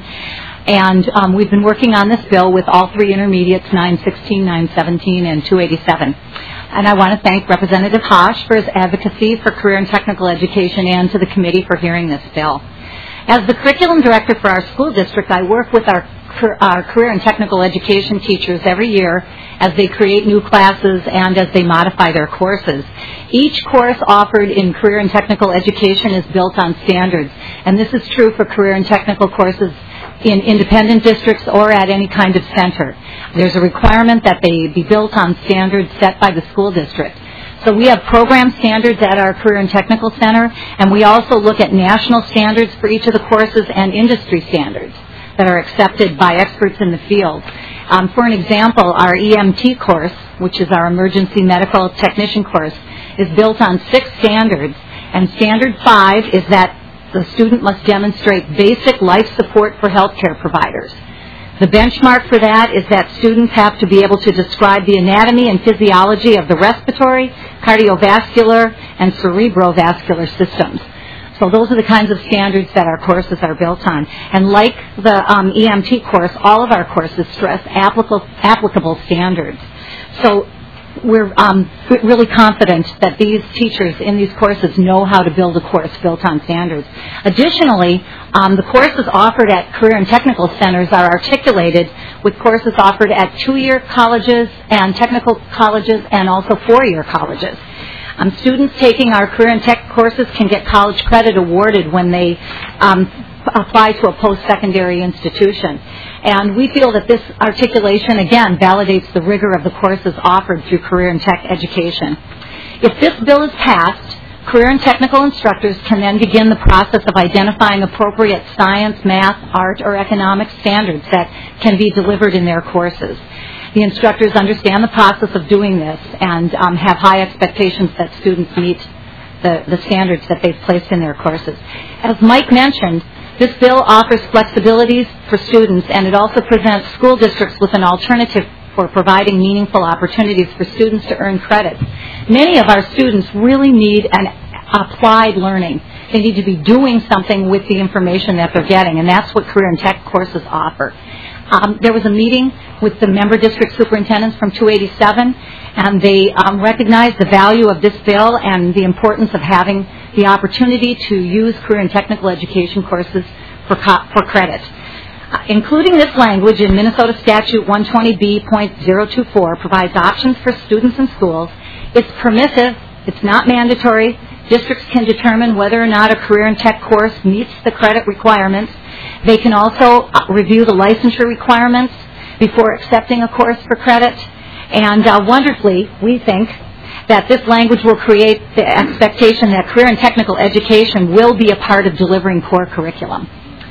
S9: And um, we've been working on this bill with all three intermediates, nine sixteen, nine seventeen, and two eighty-seven. And I want to thank Representative Hosh for his advocacy for career and technical education and to the committee for hearing this bill. As the curriculum director for our school district, I work with our, our career and technical education teachers every year as they create new classes and as they modify their courses. Each course offered in career and technical education is built on standards, and this is true for career and technical courses in independent districts or at any kind of center. There's a requirement that they be built on standards set by the school district. So we have program standards at our Career and Technical Center, and we also look at national standards for each of the courses and industry standards that are accepted by experts in the field. Um, for an example, our E M T course, which is our Emergency Medical Technician course, is built on six standards, and Standard five is that the student must demonstrate basic life support for healthcare providers. The benchmark for that is that students have to be able to describe the anatomy and physiology of the respiratory, cardiovascular, and cerebrovascular systems. So those are the kinds of standards that our courses are built on. And like the um, E M T course, all of our courses stress applicable, applicable standards. So we're um, really confident that these teachers in these courses know how to build a course built on standards. Additionally, um, the courses offered at career and technical centers are articulated with courses offered at two-year colleges and technical colleges and also four-year colleges. Um, students taking our career and tech courses can get college credit awarded when they um, apply to a post-secondary institution. And we feel that this articulation, again, validates the rigor of the courses offered through career and tech education. If this bill is passed, career and technical instructors can then begin the process of identifying appropriate science, math, art, or economic standards that can be delivered in their courses. The instructors understand the process of doing this and um, have high expectations that students meet the, the standards that they've placed in their courses. As Mike mentioned, this bill offers flexibilities for students, and it also presents school districts with an alternative for providing meaningful opportunities for students to earn credit. Many of our students really need an applied learning. They need to be doing something with the information that they're getting, and that's what career and tech courses offer. Um, there was a meeting with the member district superintendents from two eighty-seven, and they um, recognized the value of this bill and the importance of having the opportunity to use career and technical education courses for, co- for credit. Uh, including this language in Minnesota Statute one twenty B point zero two four provides options for students and schools. It's permissive. It's not mandatory. Districts can determine whether or not a career and tech course meets the credit requirements. They can also uh, review the licensure requirements before accepting a course for credit. And uh, wonderfully, we think that this language will create the expectation that career and technical education will be a part of delivering core curriculum.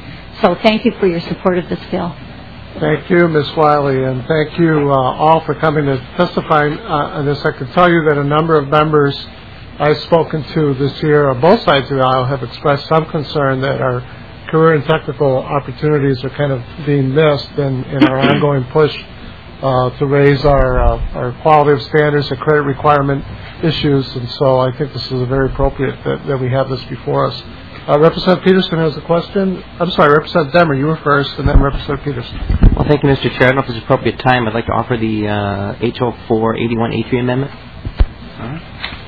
S9: So thank you for your support of this bill.
S1: Thank you, Miz Wiley, and thank you uh, all for coming to testify uh, on this. I can tell you that a number of members I've spoken to this year on both sides of the aisle have expressed some concern that our career and technical opportunities are kind of being missed in, in our ongoing push uh, to raise our, uh, our quality of standards and credit requirement issues. And so I think this is very appropriate that, that we have this before us. Uh, Representative Peterson has a question. I'm sorry, Representative Demmer, you were first, and then Representative Peterson.
S22: Well, thank you, Mister Chair. I don't know if it's appropriate time. I'd like to offer the uh, H O four eighty-one A three amendment. All right.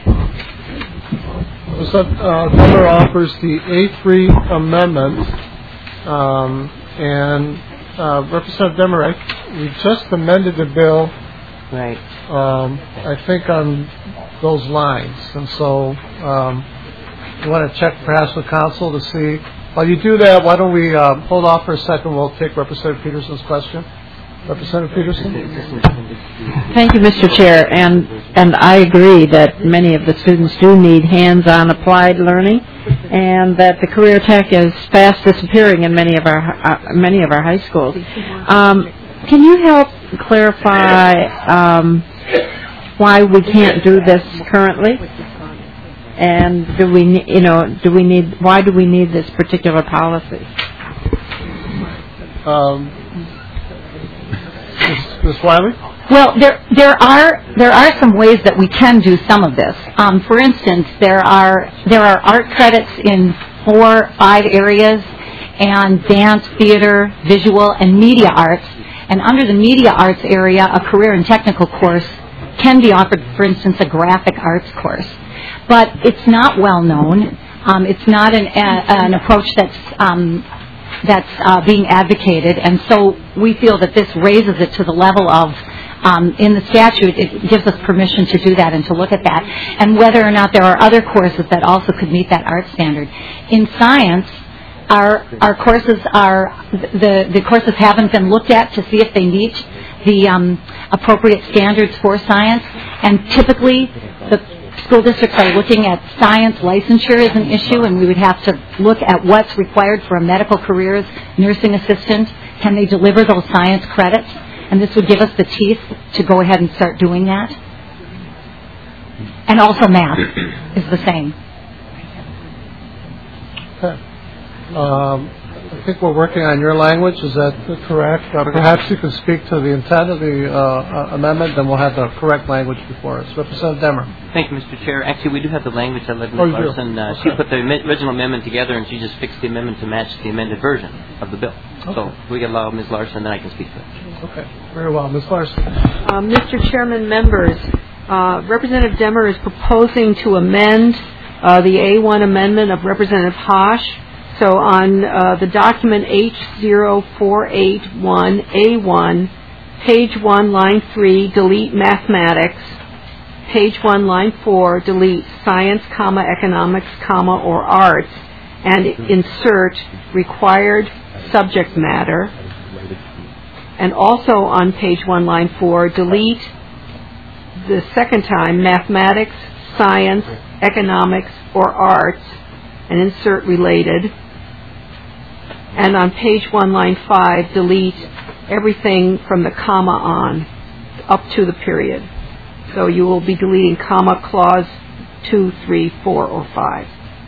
S1: Representative uh, Demmer offers the A three amendment, um, and uh, Representative Demmer, I, we just amended the bill,
S22: right?
S1: Um, I think on those lines, and so um, you want to check perhaps with council to see. While you do that, why don't we uh, hold off for a second? We'll take Representative Peterson's question. Representative Peterson.
S5: Thank you, Mister Chair, and and I agree that many of the students do need hands-on applied learning, and that the career tech is fast disappearing in many of our uh, many of our high schools. Um, can you help clarify um, why we can't do this currently? And do we, you know, do we need? Why do we need this particular policy?
S1: Um, Miz Wiley?
S9: Well, there there are there are some ways that we can do some of this. Um, for instance, there are there are art credits in four, five areas, and dance, theater, visual, and media arts. And under the media arts area, a career and technical course can be offered. For instance, a graphic arts course, but it's not well known. Um, it's not an a, an approach that's um, that's uh, being advocated, and so we feel that this raises it to the level of. Um, in the statute, it gives us permission to do that and to look at that, and whether or not there are other courses that also could meet that art standard. In science, our our courses are the the courses haven't been looked at to see if they meet the um, appropriate standards for science, and typically the school districts are looking at science licensure as an issue, and we would have to look at what's required for a medical careers, nursing assistant. Can they deliver those science credits? And this would give us the teeth to go ahead and start doing that. And also math is the same.
S1: Okay. Um, I think we're working on your language. Is that correct? Uh, perhaps you can speak to the intent of the uh, amendment, then we'll have the correct language before us. Representative Demmer.
S22: Thank you, Mister Chair. Actually, we do have the language that led Miz
S1: Oh, you do?
S22: Larson. Uh,
S1: Okay.
S22: She put the ami- original amendment together, and she just fixed the amendment to match the amended version of the bill.
S1: Okay.
S22: So if we can allow Miz Larson, then I can speak to it.
S1: Okay. Very well. Miz Larson.
S5: Uh, Mister Chairman, members, uh, Representative Demmer is proposing to amend uh, the A one amendment of Representative Hosh. So on uh, the document H zero four eight one A one, page one, line three, delete mathematics. Page one, line four, delete science, comma, economics, comma, or arts, and insert required subject matter. And also on page one, line four, delete the second time mathematics, science, economics, or arts, and insert related. And on page one, line five, delete everything from the comma on up to the period. So you will be deleting comma clause two, three, four, or five.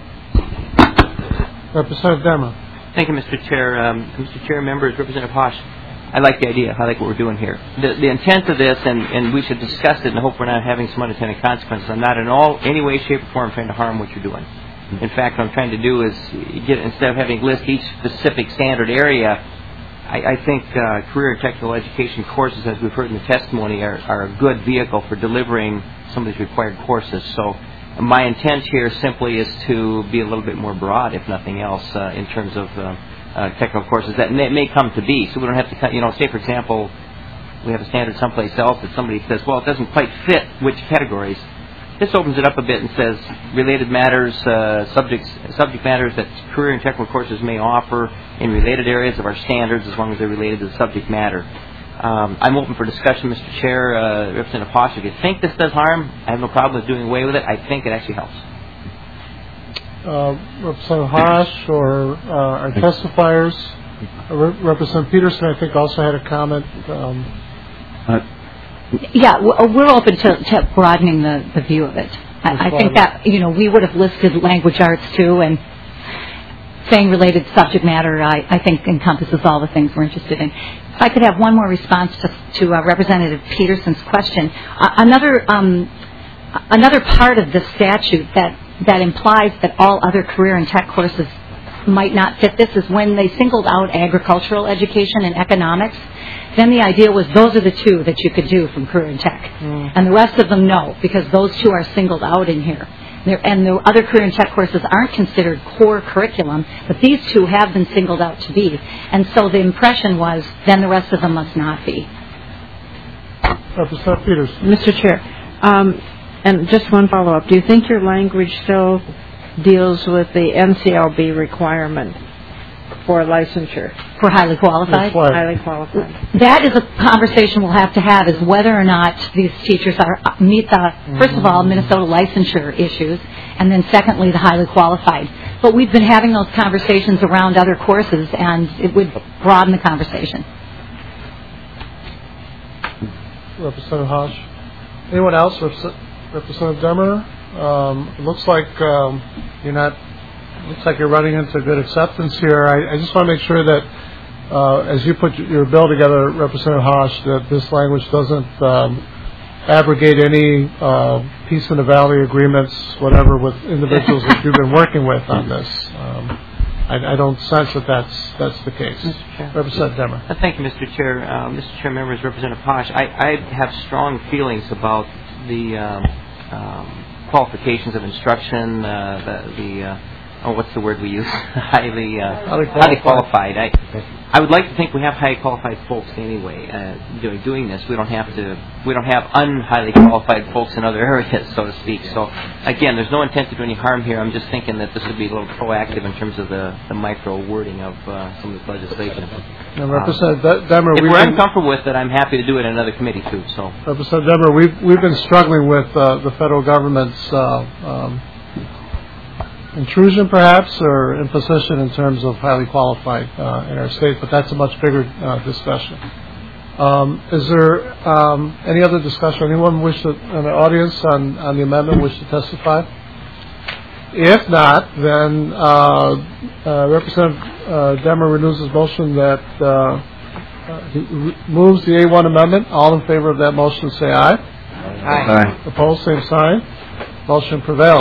S1: Representative Demmer.
S22: Thank you, Mister Chair. Um, Mister Chair, members, Representative Hosh, I like the idea. I like what we're doing here. The, the intent of this, and, and we should discuss it and hope we're not having some unintended consequences. I'm not in all any way, shape, or form trying to harm what you're doing. In fact, what I'm trying to do is get instead of having list each specific standard area, I, I think uh, career and technical education courses, as we've heard in the testimony, are, are a good vehicle for delivering some of these required courses. So my intent here simply is to be a little bit more broad, if nothing else, uh, in terms of uh, uh, technical courses that may, may come to be. So we don't have to, you know, say, for example, we have a standard someplace else that somebody says, well, it doesn't quite fit which categories. This opens it up a bit and says related matters, uh, subjects, subject matters that career and technical courses may offer in related areas of our standards as long as they're related to the subject matter. Um, I'm open for discussion, Mister Chair. Uh, Representative Hosh, if you think this does harm, I have no problem with doing away with it. I think it actually helps.
S1: Uh, Representative Hosh or uh, our testifiers. Uh, Re- Representative Peterson, I think, also had a comment. Um,
S22: uh,
S9: Yeah, we're open to, to broadening the, the view of it. I, I think that, you know, we would have listed language arts too, and saying related subject matter, I, I think, encompasses all the things we're interested in. If I could have one more response to, to uh, Representative Peterson's question. Uh, another um, another part of the statute that, that implies that all other career and tech courses might not fit this is when they singled out agricultural education and economics. Then the idea was those are the two that you could do from career and tech. Mm. And the rest of them, no, because those two are singled out in here. They're, and the other career and tech courses aren't considered core curriculum, but these two have been singled out to be. And so the impression was then the rest of them must not be.
S1: Representative Peters.
S5: Mister Chair, um, and just one follow-up. Do you think your language still deals with the N C L B requirement for licensure?
S9: For highly qualified?
S5: Highly qualified.
S9: That is a conversation we'll have to have, is whether or not these teachers are meet the, first of all, Minnesota licensure issues, and then secondly, the highly qualified. But we've been having those conversations around other courses, and it would broaden the conversation.
S1: Representative Hosh. Anyone else? Representative Demmer? Um, it looks like um, you're not. Looks like you're running into good acceptance here. I, I just want to make sure that uh, as you put your bill together, Representative Hosh, that this language doesn't um, abrogate any uh, peace in the valley agreements, whatever, with individuals that you've been working with on this. Um, I, I don't sense that that's that's the case.
S22: Mister Chair.
S1: Representative Demmer.
S22: Uh, thank you, Mister Chair. Uh, Mister Chair, members, Representative Posh, I, I have strong feelings about the um, um, qualifications of instruction, uh, the, the uh, oh, what's the word we use? highly, uh,
S1: highly qualified.
S22: Highly qualified. I, I would like to think we have highly qualified folks anyway. Uh, doing doing this, we don't have to. We don't have unhighly qualified folks in other areas, so to speak. So, again, there's no intent to do any harm here. I'm just thinking that this would be a little proactive in terms of the, the micro wording of uh, some of this legislation.
S1: Now, Representative um, Demmer,
S22: if
S1: we've
S22: we're
S1: been,
S22: uncomfortable with it, I'm happy to do it in another committee too. So,
S1: Representative Demmer, we've we've been struggling with uh, the federal government's uh, um, intrusion, perhaps, or imposition in terms of highly qualified uh, in our state, but that's a much bigger uh, discussion. Um, is there um, any other discussion? Anyone wish to, in the audience on, on the amendment wish to testify? If not, then uh, uh, Representative uh, Demmer renews his motion that uh, uh, he re- moves the A one amendment. All in favor of that motion say aye.
S22: Aye.
S1: Aye. Opposed, same sign. Motion prevails.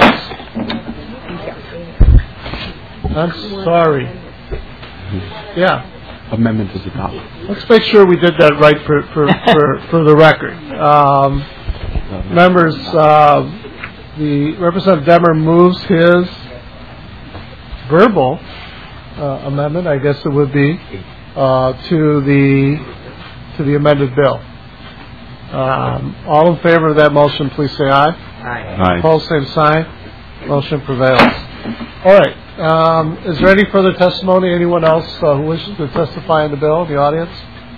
S1: I'm sorry. Yeah.
S17: Amendment is adopted.
S1: Let's make sure we did that right for for, for, for the record. Um, members, uh, the Representative Demmer moves his verbal uh, amendment, I guess it would be, uh, to the to the amended bill. Um, all in favor of that motion, please say aye.
S22: Aye.
S17: Aye.
S1: Opposed, same sign. Motion prevails. All right. Um, is there any further testimony? Anyone else uh, who wishes to testify in the bill in the audience?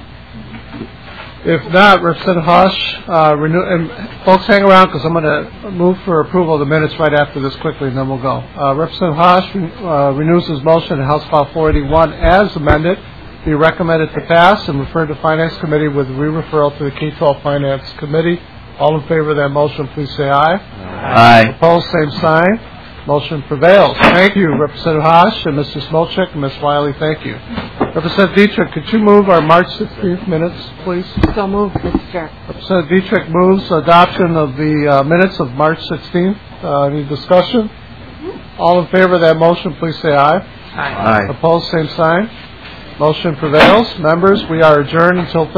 S1: If not, Representative Hosh, uh, renew, and folks hang around because I'm going to move for approval of the minutes right after this quickly, and then we'll go. Uh, Representative Hosh uh, renews his motion in House File four eighty-one as amended, be recommended to pass and referred to Finance Committee with re-referral to the K twelve Finance Committee. All in favor of that motion, please say aye.
S22: Aye.
S1: Opposed, same sign. Motion prevails. Thank you, Representative Hosh and Mister Smolchik and Miz Wiley. Thank you. Representative Dietrich, could you move our March sixteenth minutes, please?
S3: So moved, Mister Chair.
S1: Representative Dietrich moves adoption of the uh, minutes of March sixteenth. Uh, any discussion? All in favor of that motion, please say aye.
S22: Aye.
S1: Opposed, same sign. Motion prevails. Members, we are adjourned until